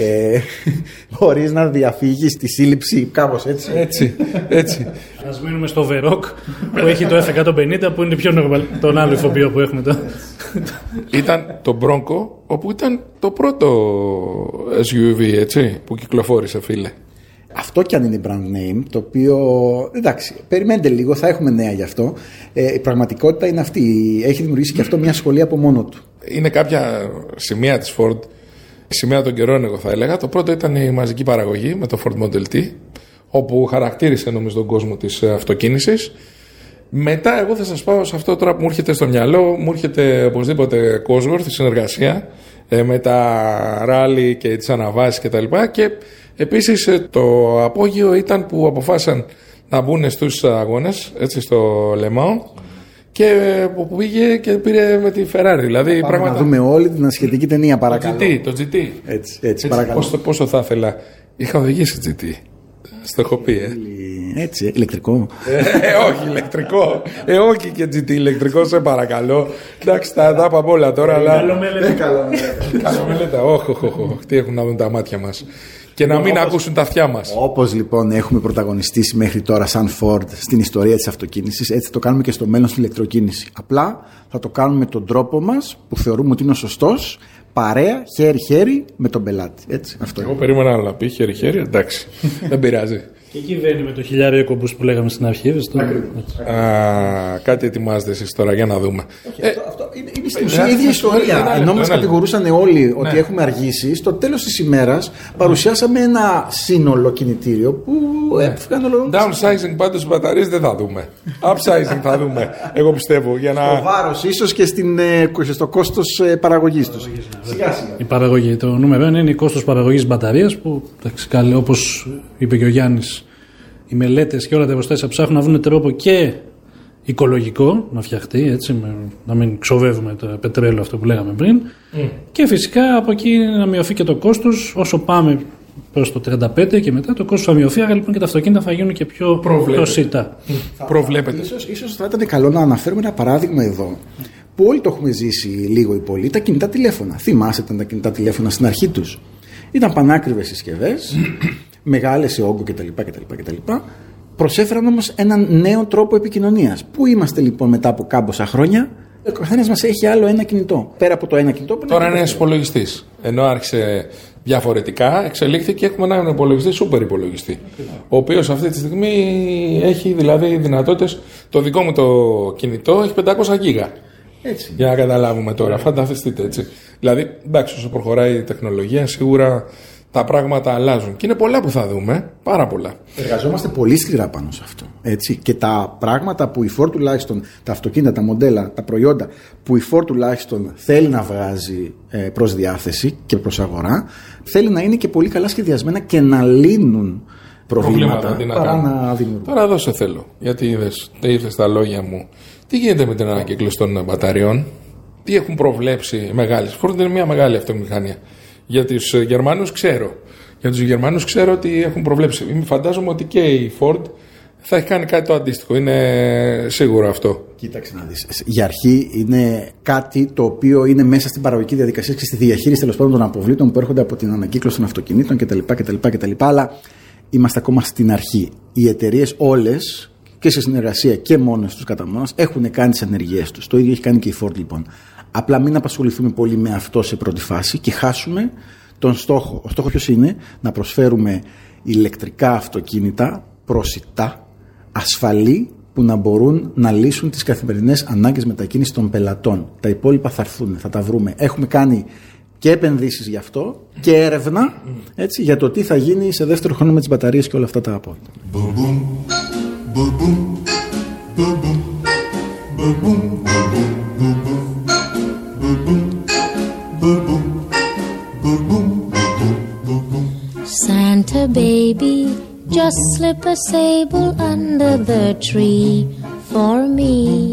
D: μπορείς να διαφύγεις τη σύλληψη, κάπως έτσι.
B: Έτσι.
C: Ας μείνουμε στο Veroc που έχει το F150 που είναι πιο normal. Τον άλλο ηθοποιό που έχουμε τώρα.
B: Ήταν το Bronco, όπου ήταν το πρώτο SUV, έτσι, που κυκλοφόρησε, φίλε.
D: Αυτό κι αν είναι brand name, το οποίο, εντάξει, περιμένετε λίγο, θα έχουμε νέα γι' αυτό. Η πραγματικότητα είναι αυτή. Έχει δημιουργήσει και αυτό μια σχολή από μόνο του.
B: Είναι κάποια σημεία της Ford, σημεία των καιρών, εγώ θα έλεγα. Το πρώτο ήταν η μαζική παραγωγή με το Ford Model T, όπου χαρακτήρισε νομίζω τον κόσμο της αυτοκίνησης. Μετά, εγώ θα σας πάω σε αυτό τώρα που μου έρχεται στο μυαλό, μου έρχεται οπωσδήποτε Cosworth, η συνεργασία με τα ράλι και τις αναβάσεις κτλ. Και επίσης το απόγειο ήταν που αποφάσισαν να μπουν στους αγώνες, έτσι, στο Le Mans, και που πήγε και πήρε με τη Ferrari. Δηλαδή,
D: να δούμε όλη την ασχετική ταινία, παρακαλώ.
B: Το GT.
D: Έτσι, παρακαλώ.
B: Πόσο θα ήθελα. Είχα οδηγήσει GT. Στο έχω πει,
D: Έτσι, ηλεκτρικό.
B: Όχι, ηλεκτρικό. Όχι και GT ηλεκτρικό, σε παρακαλώ. Εντάξει, τα είπαμε όλα τώρα, αλλά. Καλομελέτα. Όχι, τι έχουν να δουν τα μάτια μας. Και να μην ακούσουν τα αυτιά μας.
D: Όπως λοιπόν έχουμε πρωταγωνιστήσει μέχρι τώρα σαν Ford στην ιστορία της αυτοκίνησης, έτσι το κάνουμε και στο μέλλον στην ηλεκτροκίνηση. Απλά θα το κάνουμε με τον τρόπο μας που θεωρούμε ότι είναι ο σωστός, παρέα, χέρι-χέρι με τον πελάτη. Έτσι, αυτό.
B: Εγώ περίμενα να πει χέρι-χέρι, εντάξει. Δεν πειράζει.
C: Και εκεί βαίνει με το 1000 κομπούς που λέγαμε στην αρχή.
B: Κάτι ετοιμάζετε εσείς τώρα για να δούμε.
D: Αυτό είναι στην ουσία η ίδια ιστορία. Ενώ μας κατηγορούσαν όλοι ότι έχουμε αργήσει, στο τέλος της ημέρας παρουσιάσαμε ένα σύνολο κινητήριο που έφυγαν όλο.
B: Downsizing πάντως στις μπαταρίες δεν θα δούμε. Upsizing θα δούμε. Εγώ πιστεύω.
D: Στο βάρος ίσως και στο κόστος παραγωγής τους.
C: Η παραγωγή. Το νούμερο είναι η κόστος παραγωγής μπαταρίας που, όπως είπε και ο Γιάννης, οι μελέτες και όλα τα εργοστάσια ψάχνουν να βρουν τρόπο και οικολογικό να φτιαχτεί, έτσι, να μην ξοδεύουμε το πετρέλαιο, αυτό που λέγαμε πριν, και φυσικά από εκεί να μειωθεί και το κόστος. Όσο πάμε προς το 35 και μετά το κόστος θα μειωθεί, άρα λοιπόν και τα αυτοκίνητα θα γίνουν και πιο προσιτά.
B: Προβλέπετε.
D: Ίσως θα ήταν καλό να αναφέρουμε ένα παράδειγμα εδώ που όλοι το έχουμε ζήσει λίγο ή πολύ, τα κινητά τηλέφωνα. Θυμάστε τα κινητά τηλέφωνα στην αρχή τους? Ήταν πανάκριβες συσκευές, μεγάλες σε όγκο κτλ. Προσέφεραν όμως έναν νέο τρόπο επικοινωνίας. Πού είμαστε λοιπόν μετά από κάμποσα χρόνια? Ο καθένας μας έχει άλλο ένα κινητό. Πέρα από το ένα κινητό που
B: τώρα είναι ένας υπολογιστής. Ενώ άρχισε διαφορετικά, εξελίχθηκε και έχουμε έναν υπολογιστή, σούπερ υπολογιστή. Ο οποίος αυτή τη στιγμή έχει δηλαδή δυνατότητες. Το δικό μου το κινητό έχει 500 γίγα.
D: Έτσι.
B: Για να καταλάβουμε τώρα, φανταστείτε, έτσι. Δηλαδή, εντάξει, όσο προχωράει η τεχνολογία, σίγουρα τα πράγματα αλλάζουν. Και είναι πολλά που θα δούμε, πάρα πολλά.
D: Εργαζόμαστε πολύ σκληρά πάνω σε αυτό. Έτσι. Και τα πράγματα που η Ford τουλάχιστον, τα αυτοκίνητα, τα μοντέλα, τα προϊόντα που η Ford τουλάχιστον θέλει να βγάζει προς διάθεση και προς αγορά, θέλει να είναι και πολύ καλά σχεδιασμένα και να λύνουν προβλήματα παρά να δημιουργούν.
B: Τώρα εδώ σε θέλω, γιατί είδες τα λόγια μου. Τι γίνεται με την ανακύκλωση των μπαταριών? Τι έχουν προβλέψει μεγάλες? Ford είναι μια μεγάλη αυτομηχανία. Για τους Γερμανούς ξέρω. Για τους Γερμανούς ξέρω ότι έχουν προβλέψει. Φαντάζομαι ότι και η Ford θα έχει κάνει κάτι το αντίστοιχο. Είναι σίγουρο αυτό.
D: Κοίταξε να δεις. Για αρχή είναι κάτι το οποίο είναι μέσα στην παραγωγική διαδικασία και στη διαχείριση τέλος πάντων των αποβλήτων που έρχονται από την ανακύκλωση των αυτοκινήτων κτλ. Αλλά είμαστε ακόμα στην αρχή. Οι εταιρείες όλες και σε συνεργασία και μόνες τους κατά μόνος έχουν κάνει τις ενεργειές τους. Το ίδιο έχει κάνει και η Ford λοιπόν. Απλά μην απασχοληθούμε πολύ με αυτό σε πρώτη φάση και χάσουμε τον στόχο. Ο στόχος ποιος είναι? Να προσφέρουμε ηλεκτρικά αυτοκίνητα προσιτά, ασφαλή, που να μπορούν να λύσουν τις καθημερινές ανάγκες μετακίνησης των πελατών. Τα υπόλοιπα θα έρθουν, θα τα βρούμε. Έχουμε κάνει και επενδύσεις γι' αυτό και έρευνα, έτσι, για το τι θα γίνει σε δεύτερο χρόνο με τις μπαταρίες και όλα αυτά τα απόβλητα.
E: Santa baby, just slip a sable under the tree for me.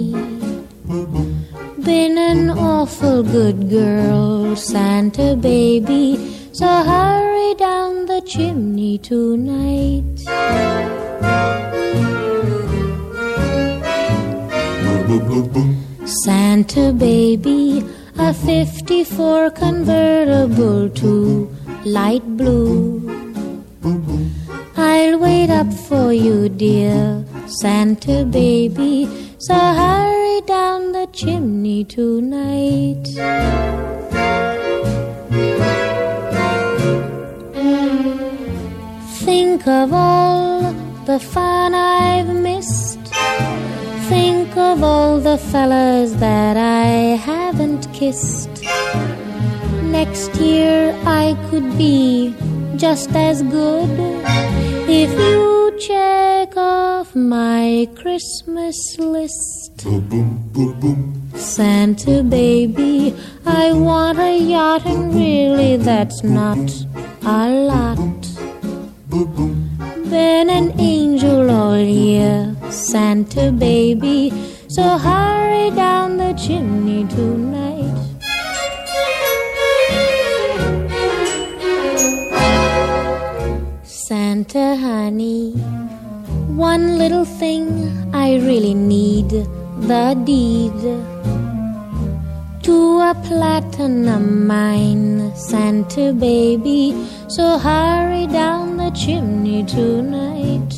E: Been an awful good girl, Santa baby, so hurry down the chimney tonight. Santa baby, a 54 convertible to light blue. I'll wait up for you, dear Santa baby, so hurry down the chimney tonight. Think of all the fun I've missed. Think of all the fellas that I haven't kissed. Next year I could be just as good if you check off my Christmas list.
B: Boom, boom, boom, boom.
E: Santa baby, I want a yacht, and really that's not a lot. Been an angel all year, Santa baby, so hurry down the chimney tonight. Santa honey, one little thing I really need, the deed to a platinum mine, Santa baby, so hurry down the chimney tonight.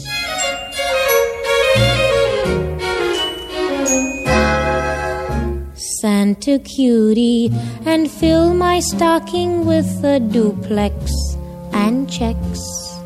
E: Santa cutie, and fill my stocking with a duplex and checks.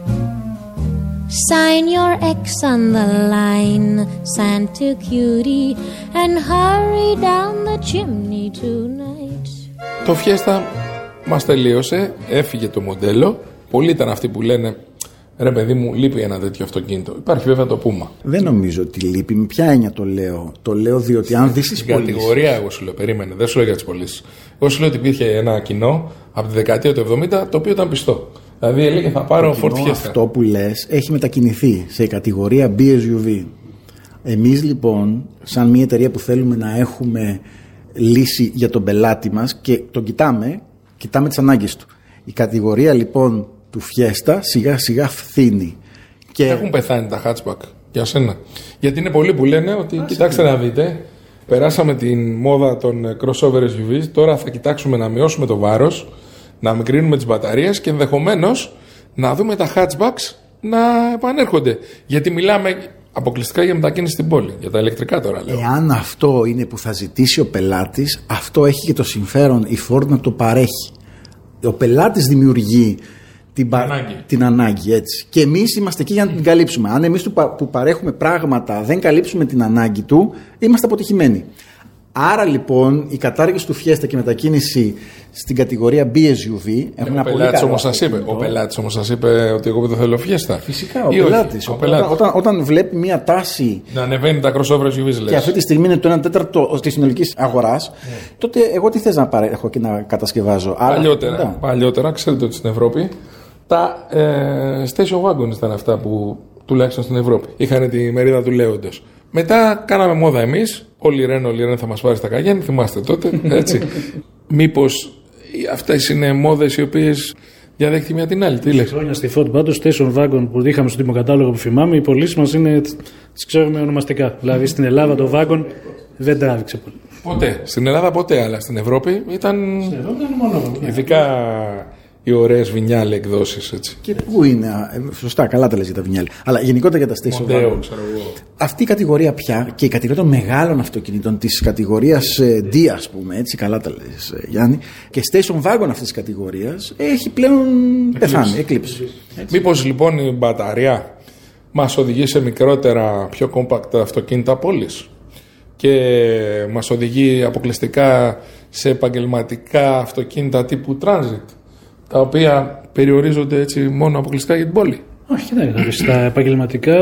E: Sign your X on the line, Santa cutie, and hurry down the chimney tonight.
B: Το Fiesta μας τελείωσε, έφυγε το μοντέλο. Πολλοί ήταν αυτοί που λένε ρε παιδί μου, λείπει ένα τέτοιο αυτοκίνητο. Υπάρχει βέβαια το Puma.
D: Δεν νομίζω ότι λείπει. Με ποια έννοια το λέω? Το λέω διότι αν δεις τις πωλήσεις.
B: Κατηγορία, εγώ σου λέω, περίμενε, δεν σου λέω για τις πωλήσεις. Εγώ σου λέω ότι υπήρχε ένα κοινό από τη δεκαετία του 70 το οποίο ήταν πιστό. Δηλαδή έλεγε θα πάρω Ford Fiesta.
D: Αυτό που λες έχει μετακινηθεί σε κατηγορία BSUV. Εμείς λοιπόν, σαν μια εταιρεία που θέλουμε να έχουμε λύση για τον πελάτη μας και τον κοιτάμε τις ανάγκες του. Η κατηγορία λοιπόν του Fiesta σιγά σιγά φθήνει.
B: Και έχουν πεθάνει τα hatchback για σένα. Γιατί είναι πολλοί που λένε ότι κοιτάξτε να δείτε, περάσαμε την μόδα των crossover SUVs, τώρα θα κοιτάξουμε να μειώσουμε το βάρος, να μικρύνουμε τις μπαταρίες και ενδεχομένως να δούμε τα hatchbacks να επανέρχονται. Γιατί μιλάμε αποκλειστικά για μετακίνηση στην πόλη, για τα ηλεκτρικά τώρα λέω.
D: Εάν αυτό είναι που θα ζητήσει ο πελάτης, αυτό έχει και το συμφέρον η Ford να το παρέχει. Ο πελάτης δημιουργεί την ανάγκη, έτσι. Και εμείς είμαστε εκεί για να την καλύψουμε. Αν εμείς που παρέχουμε πράγματα δεν καλύψουμε την ανάγκη του, είμαστε αποτυχημένοι. Άρα λοιπόν η κατάργηση του Fiesta και η μετακίνηση στην κατηγορία BSUV έχουν ένα πολύ καλό αυτοκίνητο.
B: Ο πελάτης όμως σας είπε ότι εγώ δεν θέλω Fiesta.
D: Φυσικά, ο πελάτης. Όταν βλέπει μια τάση
B: να ανεβαίνει τα crossover SUVs,
D: και αυτή τη στιγμή είναι το 1/4 της συνολικής αγοράς, τότε εγώ τι θες να παρέχω και να κατασκευάζω?
B: Παλιότερα, ξέρετε ότι στην Ευρώπη τα station wagons ήταν αυτά που τουλάχιστον στην Ευρώπη είχαν τη μερίδα του λέοντος. Μετά κάναμε μόδα εμείς. Όλη η Ρεν θα μας πάρει στα Καγιάννη, θυμάστε τότε, έτσι. Μήπως αυτές είναι μόδες οι οποίες διαδέχεται μια την άλλη, τι λες?
C: Χρόνια στη Ford πάντως, station wagon που είχαμε στο τιμοκατάλογο που θυμάμαι, οι πωλήσεις μας είναι, τις ξέρουμε ονομαστικά. Δηλαδή στην Ελλάδα το wagon δεν τράβηξε πολύ.
B: Ποτέ. Στην Ελλάδα ποτέ, αλλά στην Ευρώπη ήταν.
C: Στην Ευρώπη ήταν μόνο.
B: Ειδικά οι ωραίες βινιάλε εκδόσεις, έτσι.
D: Και πού είναι, σωστά, καλά τα λες για τα βινιάλε. Αλλά γενικότερα για τα station wagon. Αυτή η κατηγορία πια και η κατηγορία των μεγάλων αυτοκινήτων, της κατηγορίας D, ας πούμε, έτσι, καλά τα λες, Γιάννη, και station wagon αυτής της κατηγορίας έχει πλέον πεθάνει, εκλείψει.
B: Μήπως λοιπόν η μπαταρία μας οδηγεί σε μικρότερα, πιο compact αυτοκίνητα πόλης και μας οδηγεί αποκλειστικά σε επαγγελματικά αυτοκίνητα τύπου transit, τα οποία περιορίζονται έτσι μόνο αποκλειστικά για την πόλη?
C: Όχι, κοιτάξτε, στα επαγγελματικά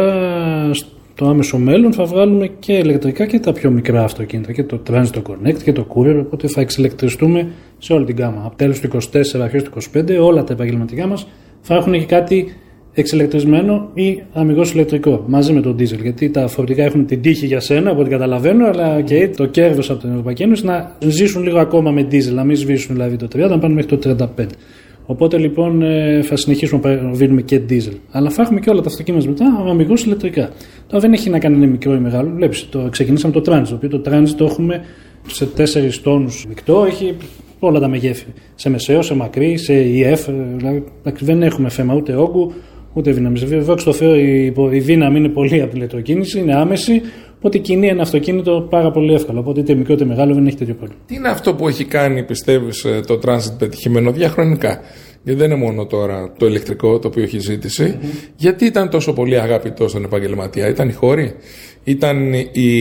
C: στο άμεσο μέλλον θα βγάλουμε και ηλεκτρικά και τα πιο μικρά αυτοκίνητα, και το Transit, το Connect και το Courier, οπότε θα εξηλεκτριστούμε σε όλη την γάμα. Από τέλος του 24, αρχές του 25, όλα τα επαγγελματικά μας θα έχουν και κάτι εξηλεκτρισμένο ή αμιγώς ηλεκτρικό, μαζί με τον diesel. Γιατί τα φορτικά έχουν την τύχη για σένα, από ό,τι καταλαβαίνω, αλλά και το κέρδος από την Ευρωπαϊκή Ένωση να ζήσουν λίγο ακόμα με diesel, να μην σβήσουν δηλαδή το 30, να πάνε μέχρι το 35. Οπότε λοιπόν θα συνεχίσουμε να δίνουμε και diesel. Αλλά θα έχουμε και όλα τα αυτοκίνητα μετά αμιγώς ηλεκτρικά. Τώρα δεν έχει να κάνει μικρό ή μεγάλο. Βλέπεις, ξεκινήσαμε το Transit. Το οποίο το Transit το έχουμε σε 4 τόνους μεικτό, έχει όλα τα μεγέθη. Σε μεσαίο, σε μακρύ, σε EF. Δηλαδή δεν έχουμε θέμα ούτε όγκου ούτε δύναμη. Δόξα τω Θεώ, η δύναμη είναι πολύ από την ηλεκτροκίνηση, είναι άμεση. Οπότε κινεί ένα αυτοκίνητο πάρα πολύ εύκολο. Οπότε είτε μικρό είτε μεγάλο δεν έχει τέτοιο πρόβλημα.
B: Τι είναι αυτό που έχει κάνει, πιστεύεις, το Transit πετυχημένο διαχρονικά? γιατί δεν είναι μόνο τώρα το ηλεκτρικό το οποίο έχει ζήτηση. Γιατί ήταν τόσο πολύ αγαπητό στον επαγγελματία? Ήταν οι χώροι, ήταν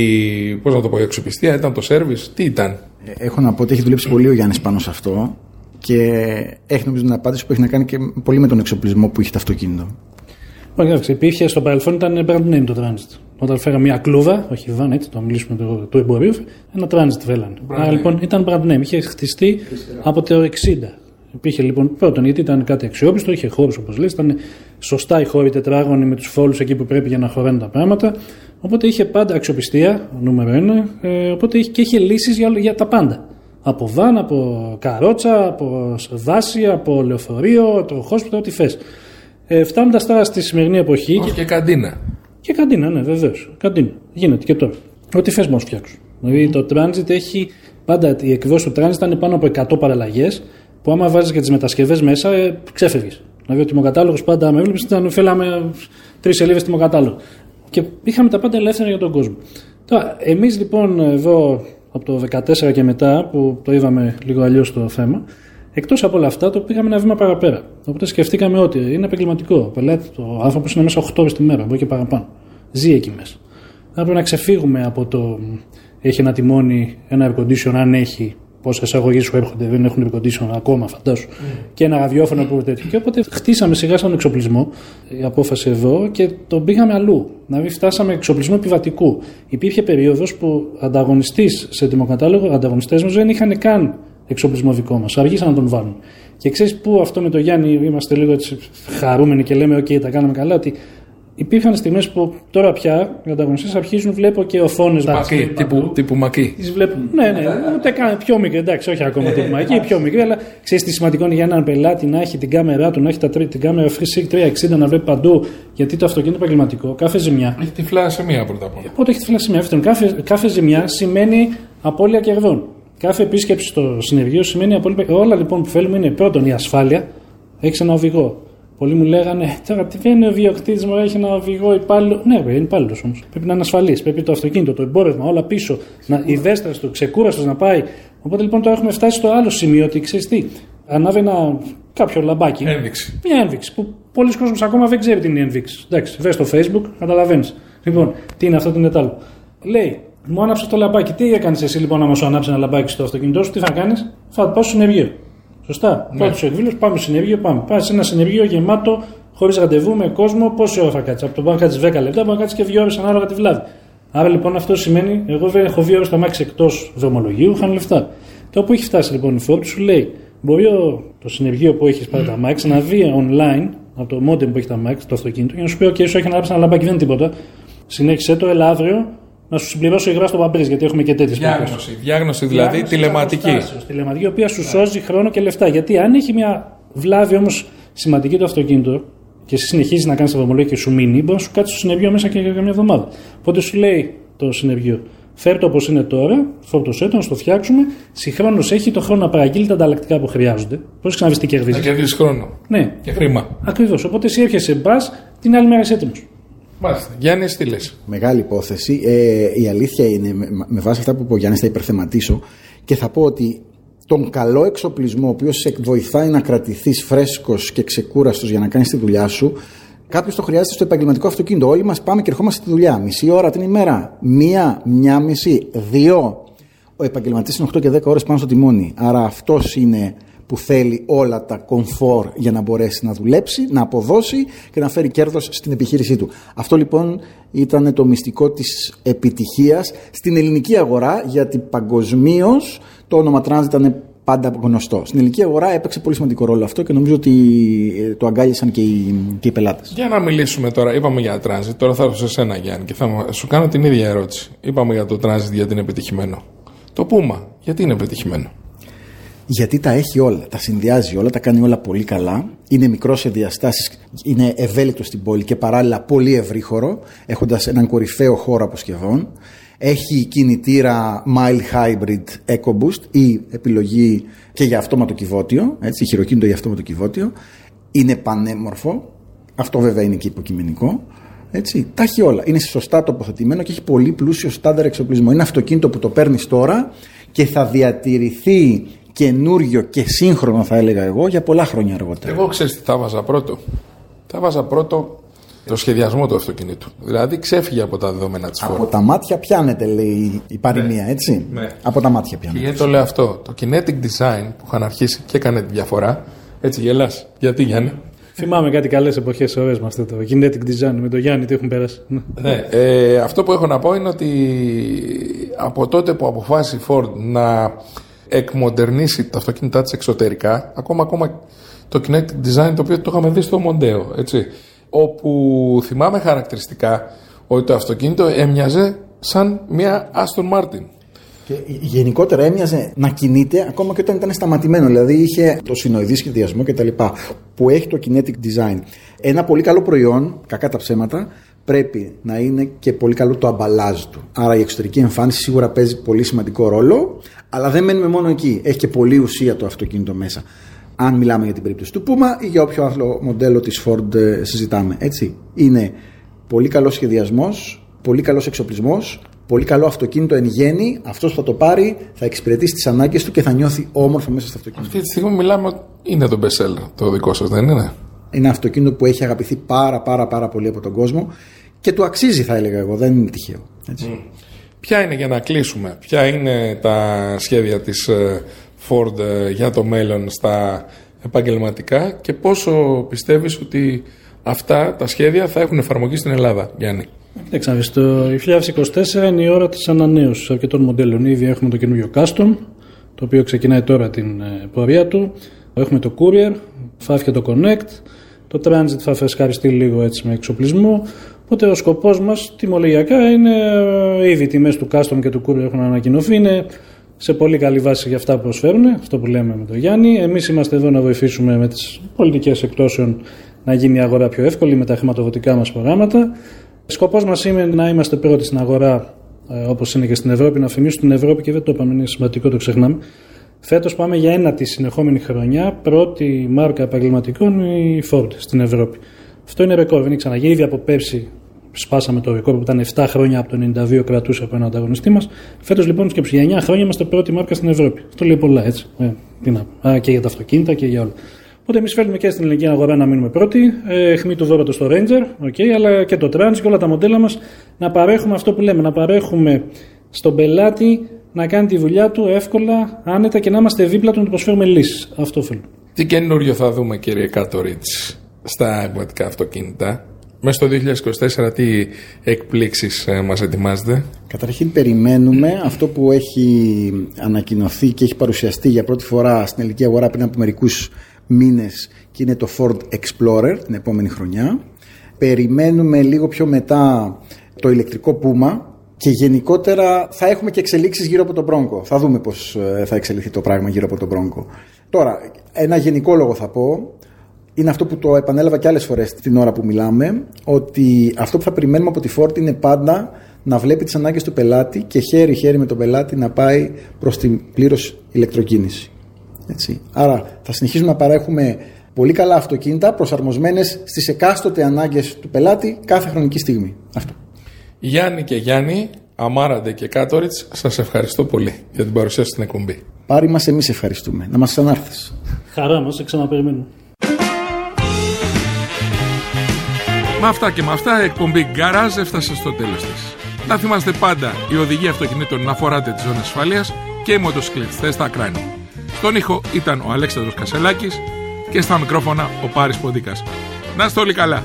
B: η αξιοπιστία, ήταν το σέρβις, τι ήταν?
D: Έχω να πω ότι έχει δουλέψει πολύ ο Γιάννης πάνω σε αυτό και έχει νομίζω την απάντηση που έχει να κάνει και πολύ με τον εξοπλισμό που είχε το αυτοκίνητο.
C: Υπήρχε στο παρελθόν, ήταν brand name το Transit. Όταν φέραμε μια κλούβα, όχι van, έτσι, το μιλήσουμε του εμπορίου, ένα Transit φέρανε. Άρα λοιπόν ήταν brand name, είχε χτιστεί από το 60. Υπήρχε λοιπόν πρώτον γιατί ήταν κάτι αξιόπιστο, είχε χώρους όπως λες, ήταν σωστά οι χώροι τετράγωνοι με τους φόλους εκεί που πρέπει για να χωράνε τα πράγματα. Οπότε είχε πάντα αξιοπιστία, νούμερο ένα, οπότε είχε λύσεις για τα πάντα. Από βαν, από καρότσα, από δάση, από λεωφορείο, τροχόσπιτα, ό,τι θες. Φτάνοντας τώρα στη σημερινή εποχή.
B: Και καντίνα.
C: Και καντίνα, ναι, βεβαίως. Καντίνα. Γίνεται και τώρα. Ό,τι θες μόνο φτιάξουν. Δηλαδή το Transit έχει. Πάντα η εκδόση του Transit ήταν πάνω από 100 παραλλαγές που άμα βάζεις και τις μετασκευές μέσα, ξέφευγες. Δηλαδή ο τιμοκατάλογος πάντα με έβλεπες ήταν θέλαμε 3 σελίδες τιμοκατάλογο. Και είχαμε τα πάντα ελεύθερα για τον κόσμο. Τώρα, εμείς λοιπόν εδώ από το 2014 και μετά που το είδαμε λίγο αλλιώς το θέμα, εκτός από όλα αυτά το πήγαμε ένα βήμα παραπέρα. Οπότε σκεφτήκαμε ότι είναι επαγγελματικό. Πελάτη, ο άνθρωπος είναι μέσα 8 ώρες τη μέρα, μπορεί και παραπάνω. Ζει εκεί μέσα. Θα πρέπει να ξεφύγουμε από το έχει ένα τιμόνι, ένα air condition, αν έχει. Πόσες εισαγωγές σου έρχονται, δεν έχουν air condition ακόμα, φαντάσου. Και ένα ραδιόφωνο που τέτοιο. Και οπότε χτίσαμε σιγά στον εξοπλισμό, η απόφαση εδώ, και τον πήγαμε αλλού. Δηλαδή, φτάσαμε εξοπλισμό επιβατικού. Υπήρχε περίοδος που ανταγωνιστής σε τιμοκατάλογο, ανταγωνιστές μας δεν είχαν καν εξοπλισμό δικό μας. Αργήσαν να τον βάλουν. Και ξέρεις πού αυτό με το Γιάννη είμαστε λίγο έτσι χαρούμενοι και λέμε: OK, τα κάναμε καλά. Ότι υπήρχαν στιγμές που τώρα πια οι ανταγωνιστές αρχίζουν, βλέπω και οθόνες
B: τύπου Μακή.
C: Τις βλέπουν. Ναι, ούτε καν πιο μικρή, εντάξει, όχι ακόμα τύπου Μακή, πιο μικρή, αλλά ξέρεις τι σημαντικό είναι για έναν πελάτη να έχει την κάμερά του, να έχει την κάμερα FreeSync 360 να βλέπει παντού, γιατί το αυτοκίνητο επαγγελματικό, κάθε ζημιά.
B: Έχει τυφλά σημεία πρώτα απ' όλα.
C: Οπότε έχει τυφλά σημεία. Κάθε ζημιά σημαίνει απώλεια κερδών. Κάθε επίσκεψη στο συνεργείο σημαίνει απώλεια. Όλα λοιπόν που θέλουμε είναι πρώτον η ασφάλεια, έχει ένα οδηγό. Πολλοί μου λέγανε τώρα τι δεν είναι ο ιδιοκτήτης μου, έχει ένα οδηγό υπάλληλο. Ναι, είναι υπάλληλος όμως. Πρέπει να είναι ασφαλής. Πρέπει το αυτοκίνητο, το εμπόρευμα, όλα πίσω, η δέστρα του, ξεκούραστος να πάει. Οπότε λοιπόν τώρα έχουμε φτάσει στο άλλο σημείο ότι ξέρεις τι, ανάβει κάποιο λαμπάκι.
B: Ένδειξη.
C: Μια ένδειξη που πολλοί κόσμος ακόμα δεν ξέρει τι είναι η ένδειξη. Εντάξει, βες στο Facebook, καταλαβαίνεις. Λοιπόν, τι είναι αυτό, τι είναι το άλλο. Λέει, μου άναψε το λαμπάκι. Τι έκανες εσύ λοιπόν, άμα σου ανάψει ένα λαμπάκι στο αυτοκίνητό σου, τι θα κάνεις? Θα πάω στο συνεργείο. Σωστά. Πρώτο εκδήλωση, πάμε στο συνεργείο, πάμε. Πάμε σε ένα συνεργείο γεμάτο, χωρίς ραντεβού, με κόσμο. Πόση ώρα θα κάτσει? Από το πάνω κάτσει 10 λεπτά, μπορεί να κάτσει και 2 ώρες ανάλογα τη βλάβη. Άρα λοιπόν αυτό σημαίνει, εγώ δεν έχω 2 ώρες το αμάξι εκτός δρομολογίου, χάνω λεφτά. Το που έχει φτάσει λοιπόν η Ford σου λέει, μπορεί το συνεργείο που έχει πάρει τα αμάξι να δει online από το modem που έχει τα αμάξι, το αυτοκίνητο, για να σου πει: OK, σου έχει ανάψει ένα λαμπάκι, δεν είναι τίποτα. Συνέχισε το, έλα αύριο. Να σου συμπληρώσω υγρά στο παμπρίζ, γιατί έχουμε και τέτοιες
B: περιπτώσεις. Διάγνωση δηλαδή τηλεματική.
C: Τηλεματική, η οποία σου σώζει χρόνο και λεφτά. Γιατί αν έχει μια βλάβη όμως σημαντική το αυτοκίνητο και εσύ συνεχίζει να κάνει τα δρομολόγια και σου μείνει, μπορεί να σου κάτσει στο συνεργείο μέσα και για μια εβδομάδα. Οπότε σου λέει το συνεργείο: φέρ το όπως είναι τώρα, φόρτωσέ το, να το φτιάξουμε. Συγχρόνως έχει το χρόνο να παραγγείλει τα ανταλλακτικά που χρειάζονται. Πώς ξαναβεί τι κερδίζει.
B: Να κερδίσει χρόνο.
C: Ναι.
B: Και χρήμα.
C: Ακριβώς. Οπότε εσύ έρχεσαι μπα, την άλλη μέρα είσαι έτοιμος.
B: Μάλιστα. Γιάννη, τι λες?
D: Μεγάλη υπόθεση. Η αλήθεια είναι, με βάση αυτά που είπε ο Γιάννης, θα υπερθεματίσω και θα πω ότι τον καλό εξοπλισμό, ο οποίος σε βοηθάει να κρατηθείς φρέσκος και ξεκούραστος για να κάνεις τη δουλειά σου, κάποιος το χρειάζεται στο επαγγελματικό αυτοκίνητο. Όλοι μας πάμε και ερχόμαστε στη δουλειά. Μισή ώρα την ημέρα. Μία μισή, 2. Ο επαγγελματής είναι 8 και 10 ώρες πάνω στο τιμόνι. Άρα αυτός είναι που θέλει όλα τα κομφόρ για να μπορέσει να δουλέψει, να αποδώσει και να φέρει κέρδος στην επιχείρησή του. Αυτό λοιπόν ήταν το μυστικό της επιτυχίας στην ελληνική αγορά, γιατί παγκοσμίως το όνομα Transit ήταν πάντα γνωστό. Στην ελληνική αγορά έπαιξε πολύ σημαντικό ρόλο αυτό και νομίζω ότι το αγκάλιασαν και οι πελάτες.
B: Για να μιλήσουμε τώρα, είπαμε για Transit, τώρα θα έρθω σε εσένα Γιάννη και θα σου κάνω την ίδια ερώτηση. Είπαμε για το Transit γιατί είναι επιτυχημένο. Το Puma γιατί είναι επιτυχημένο?
D: Γιατί τα έχει όλα, τα συνδυάζει όλα, τα κάνει όλα πολύ καλά. Είναι μικρό σε διαστάσεις, είναι ευέλικτο στην πόλη και παράλληλα πολύ ευρύχωρο, έχοντας έναν κορυφαίο χώρο αποσκευών. Έχει κινητήρα mild hybrid EcoBoost ή επιλογή και για αυτόματο κυβότιο, έτσι, χειροκίνητο για αυτόματο κυβότιο. Είναι πανέμορφο, αυτό βέβαια είναι και υποκειμενικό. Έτσι, τα έχει όλα. Είναι σωστά τοποθετημένο και έχει πολύ πλούσιο στάνταρ εξοπλισμό. Είναι αυτοκίνητο που το παίρνεις τώρα και θα διατηρηθεί καινούριο και σύγχρονο, θα έλεγα εγώ, για πολλά χρόνια αργότερα.
B: Εγώ ξέρεις τι θα βάζα πρώτο. Θα βάζα πρώτο το σχεδιασμό του αυτοκινήτου. Δηλαδή ξέφυγε από τα δεδομένα της Ford.
D: Από τα μάτια πιάνεται, λέει η παροιμία, έτσι.
B: Ναι.
D: Από τα μάτια πιάνεται.
B: Και γιατί το λέω αυτό? Το kinetic design που είχαν αρχίσει και έκανε τη διαφορά. Έτσι γελάς. Γιατί, Γιάννη?
C: Θυμάμαι κάτι καλές εποχές ωραίες με αυτό το kinetic design, με τον Γιάννη, τι έχουν περάσει.
B: Ναι. Αυτό που έχω να πω είναι ότι από τότε που αποφάσισε η Ford να εκμοντερνήσει τα αυτοκίνητά της εξωτερικά, ακόμα το kinetic design, το οποίο το είχαμε δει στο Μοντέο, έτσι, όπου θυμάμαι χαρακτηριστικά ότι το αυτοκίνητο έμοιαζε σαν μια Aston Martin.
D: Και γενικότερα έμοιαζε να κινείται ακόμα και όταν ήταν σταματημένο. Δηλαδή είχε το συνοειδή σχεδιασμό κτλ. Που έχει το kinetic design. Ένα πολύ καλό προϊόν, κακά τα ψέματα, πρέπει να είναι και πολύ καλό το αμπαλάζ του. Άρα η εξωτερική εμφάνιση σίγουρα παίζει πολύ σημαντικό ρόλο, αλλά δεν μένουμε μόνο εκεί. Έχει και πολλή ουσία το αυτοκίνητο μέσα. Αν μιλάμε για την περίπτωση του Puma ή για όποιο άλλο μοντέλο της Ford συζητάμε. Έτσι. Είναι πολύ καλός σχεδιασμός, πολύ καλός εξοπλισμός, πολύ καλό αυτοκίνητο εν γέννη. Αυτός που θα το πάρει θα εξυπηρετήσει τις ανάγκες του και θα νιώθει όμορφα μέσα στο αυτοκίνητο.
B: Αυτή τη στιγμή μιλάμε, είναι το best seller το δικό σας, δεν είναι?
D: Είναι αυτοκίνητο που έχει αγαπηθεί πάρα πολύ από τον κόσμο και του αξίζει, θα έλεγα εγώ, δεν είναι τυχαίο. Έτσι.
B: Ποια είναι, για να κλείσουμε, ποια είναι τα σχέδια της Ford για το μέλλον στα επαγγελματικά και πόσο πιστεύεις ότι αυτά τα σχέδια θα έχουν εφαρμογή στην Ελλάδα, Γιάννη?
C: Κοιτάξτε, το 2024 είναι η ώρα της ανανέωσης αρκετών μοντέλων. Ήδη έχουμε το καινούριο Custom, το οποίο ξεκινάει τώρα την πορεία του. Έχουμε το Courier, θα έρθει και το Connect. Το Transit θα φρεσκαριστεί λίγο έτσι με εξοπλισμό. Οπότε ο σκοπός μας τιμολογιακά είναι, ήδη οι τιμές του Custom και του Courier έχουν ανακοινωθεί. Είναι σε πολύ καλή βάση για αυτά που προσφέρουν, αυτό που λέμε με τον Γιάννη. Εμείς είμαστε εδώ να βοηθήσουμε με τις πολιτικές εκπτώσεων να γίνει η αγορά πιο εύκολη με τα χρηματοδοτικά μας προγράμματα. Σκοπός μας είναι να είμαστε πρώτοι στην αγορά, όπως είναι και στην Ευρώπη. Να θυμίσω στην Ευρώπη, και δεν το είπαμε, είναι σημαντικό, το ξεχνάμε. Φέτος πάμε για ένατη συνεχόμενη χρονιά, πρώτη μάρκα επαγγελματικών η Ford στην Ευρώπη. Αυτό είναι ρεκόρ, δεν έχει ξαναγίνει. Ήδη από πέρσι σπάσαμε το ρεκόρ που ήταν 7 χρόνια από το 92 κρατούσε από έναν ανταγωνιστή μας. Φέτος λοιπόν σκέψου, για 9 χρόνια είμαστε πρώτη μάρκα στην Ευρώπη. Αυτό λέει πολλά, έτσι. Και για τα αυτοκίνητα και για όλα. Οπότε εμείς θέλουμε και στην ελληνική αγορά να μείνουμε πρώτοι. Αιχμή του δώρατος στο Ranger, αλλά και το Trans και όλα τα μοντέλα μας να παρέχουμε αυτό που λέμε, να παρέχουμε στον πελάτη να κάνει τη δουλειά του εύκολα, άνετα και να είμαστε δίπλα του να του προσφέρουμε λύσεις. Αυτό θέλουμε.
B: Τι καινούριο θα δούμε, κύριε Κάτοριτς, στα εμβατικά αυτοκίνητα? Μέσα στο 2024 τι εκπλήξεις μας ετοιμάζετε?
D: Καταρχήν περιμένουμε αυτό που έχει ανακοινωθεί και έχει παρουσιαστεί για πρώτη φορά στην ελληνική αγορά πριν από μερικούς μήνες και είναι το Ford Explorer την επόμενη χρονιά. Περιμένουμε λίγο πιο μετά το ηλεκτρικό Puma και γενικότερα θα έχουμε και εξελίξεις γύρω από τον Bronco. Θα δούμε πώς θα εξελιχθεί το πράγμα γύρω από τον Bronco. Τώρα, ένα γενικό λόγο θα πω, είναι αυτό που το επανέλαβα και άλλες φορές την ώρα που μιλάμε, ότι αυτό που θα περιμένουμε από τη Ford είναι πάντα να βλέπει τις ανάγκες του πελάτη και χέρι-χέρι με τον πελάτη να πάει προς την πλήρως ηλεκτροκίνηση. Έτσι. Άρα θα συνεχίσουμε να παρέχουμε πολύ καλά αυτοκίνητα προσαρμοσμένες στις εκάστοτε ανάγκες του πελάτη κάθε χρονική στιγμή. Αυτό.
B: Γιάννη και Γιάννη, Αμάραντε και Κάτοριτς, σας ευχαριστώ πολύ για την παρουσία στην εκπομπή.
D: Πάρη μας, εμείς ευχαριστούμε. Να μας ξανάρθεις.
C: Χαρά μας, σε ξαναπεριμένουμε.
B: Με αυτά και με αυτά η εκπομπή Garage έφτασε στο τέλος της. Να θυμάστε πάντα η οδηγία αυτοκινήτων να φοράτε τις ζώνες ασφαλείας και οι μοτοσυκλετιστές στα κράνη. Στον ήχο ήταν ο Αλέξανδρος Κασελάκης και στα μικρόφωνα ο Πάρης Ποντίκας. Να είστε όλοι καλά.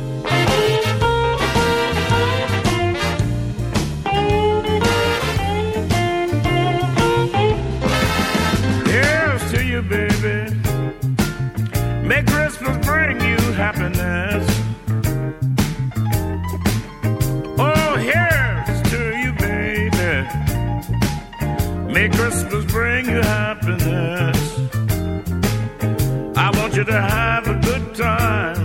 F: May Christmas bring you happiness. I want you to have a good time,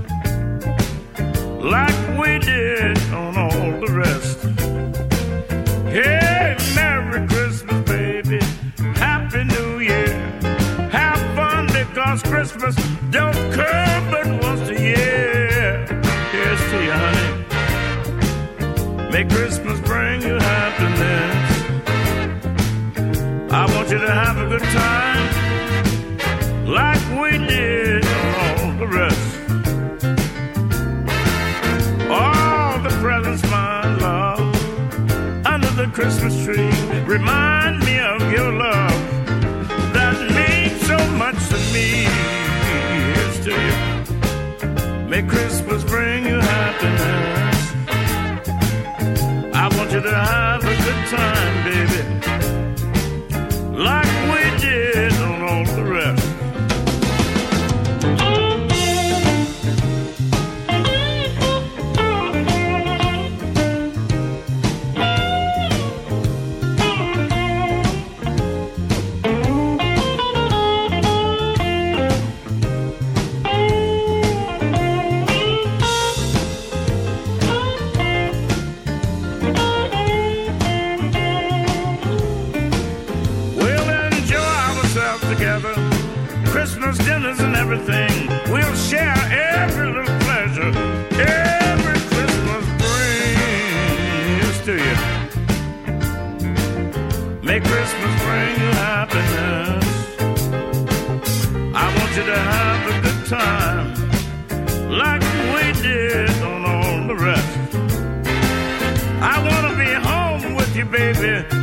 F: like we did on all the rest. Hey, Merry Christmas, baby. Happy New Year. Have fun because Christmas don't come but once a year. Here's to you, honey. May Christmas bring you happiness. I want you to have a good time. May Christmas bring you happiness. I want you to have a good time, baby, like we did on all the rest. Christmas dinners and everything. We'll share every little pleasure every Christmas brings to you. May Christmas bring you happiness. I want you to have a good time like we did on all the rest. I want to be home with you, baby,